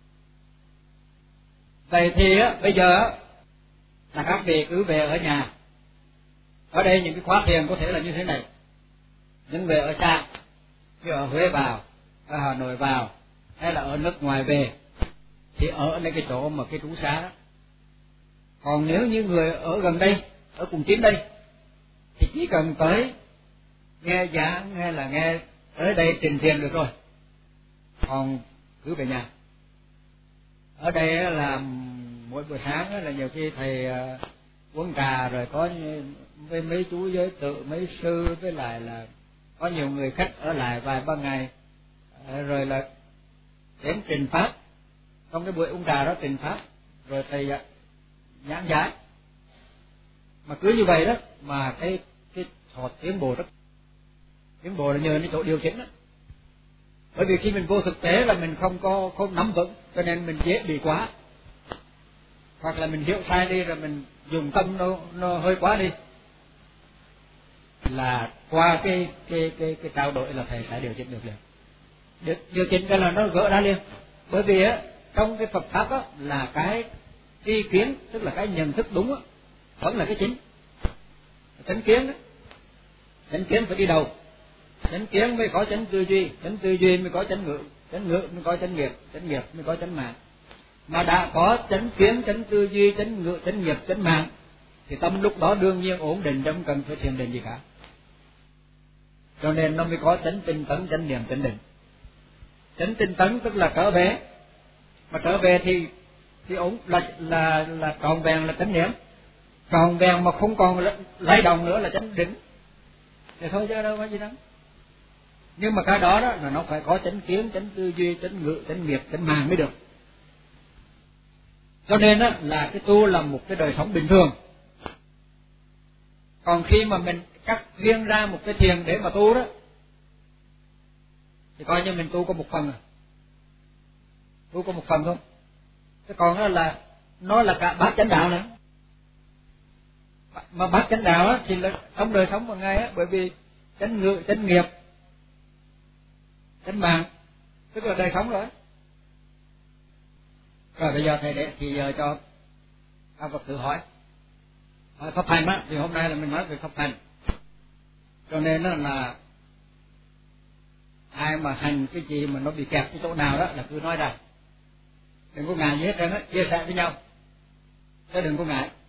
Vậy thì á, bây giờ á, là các vị cứ về ở nhà. Ở đây những cái khóa thiền có thể là như thế này. Những người ở xa, như ở Huế vào, ở Hà Nội vào, hay là ở nước ngoài về, thì ởในcái chỗ mà cái trú xá đó. Còn nếu như người ở gần đây, ở cùng chín đây, thì chỉ cần tới nghe giảng hay là nghe tới đây trình thiền được rồi. Còn cứ về nhà. Ở đây là mỗi buổi sáng là nhiều khi thầy uống trà rồi có với mấy chú giới tự, mấy sư, với lại là có nhiều người khách ở lại vài ba ngày, rồi là đến trình pháp. Trong cái buổi uống trà đó trình pháp, rồi thầy giảng giải. Mà cứ như vậy đó mà cái cái họ tiến bộ rất, tiến bộ là nhờ cái chỗ điều chỉnh đó. Bởi vì khi mình vô thực tế là mình không có không nắm vững, cho nên mình dễ bị quá, hoặc là mình hiểu sai đi, rồi mình dùng tâm nó nó hơi quá đi, là qua cái cái cái cái trao đổi là thầy sẽ điều chỉnh được liền. Điều, điều chỉnh cái là nó gỡ ra liền. Bởi vì á trong cái Phật pháp á là cái tri kiến, tức là cái nhận thức đúng á, vẫn là cái chính. Chánh kiến đó, chánh kiến phải đi đầu. Chánh kiến mới có chánh tư duy, chánh tư duy mới có chánh ngữ, chánh ngữ mới có chánh nghiệp, chánh nghiệp mới có chánh mạng. Mà đã có chánh kiến, chánh tư duy, chánh ngữ, chánh nghiệp, chánh mạng, thì tâm lúc đó đương nhiên ổn định, không cần phải thiền định gì cả. Cho nên nó mới có chánh tinh tấn, chánh niệm, chánh định. Chánh tinh tấn tức là trở về, mà trở về thì thì ổn là là là tròn vẹn là chánh niệm, tròn vẹn mà không còn lay động nữa là chánh định. Thì thôi chứ đâu có gì đâu. Nhưng mà cái đó đó là nó phải có chánh kiến, chánh tư duy, chánh ngữ, chánh nghiệp, chánh mạng mới được. Cho nên đó là cái tu là một cái đời sống bình thường. Còn khi mà mình cắt riêng ra một cái thiền để mà tu đó, thì coi như mình tu có một phần, tu có một phần thôi. Cái còn đó là nó là cả bát chánh đạo nữa. Mà bát chánh đạo á thì là trong đời sống hàng ngày á, bởi vì chánh ngữ, chánh nghiệp, chánh mạng, tức là đời sống rồi. Rồi bây giờ thầy để thì giờ cho các Phật tử hỏi, hỏi pháp hành á, thì hôm nay là mình nói về pháp hành. Cho nên đó là ai mà hành cái gì mà nó bị kẹt cái chỗ nào đó là cứ nói ra, đừng có ngại gì hết trơn á, chia sẻ với nhau, chứ đừng có ngại.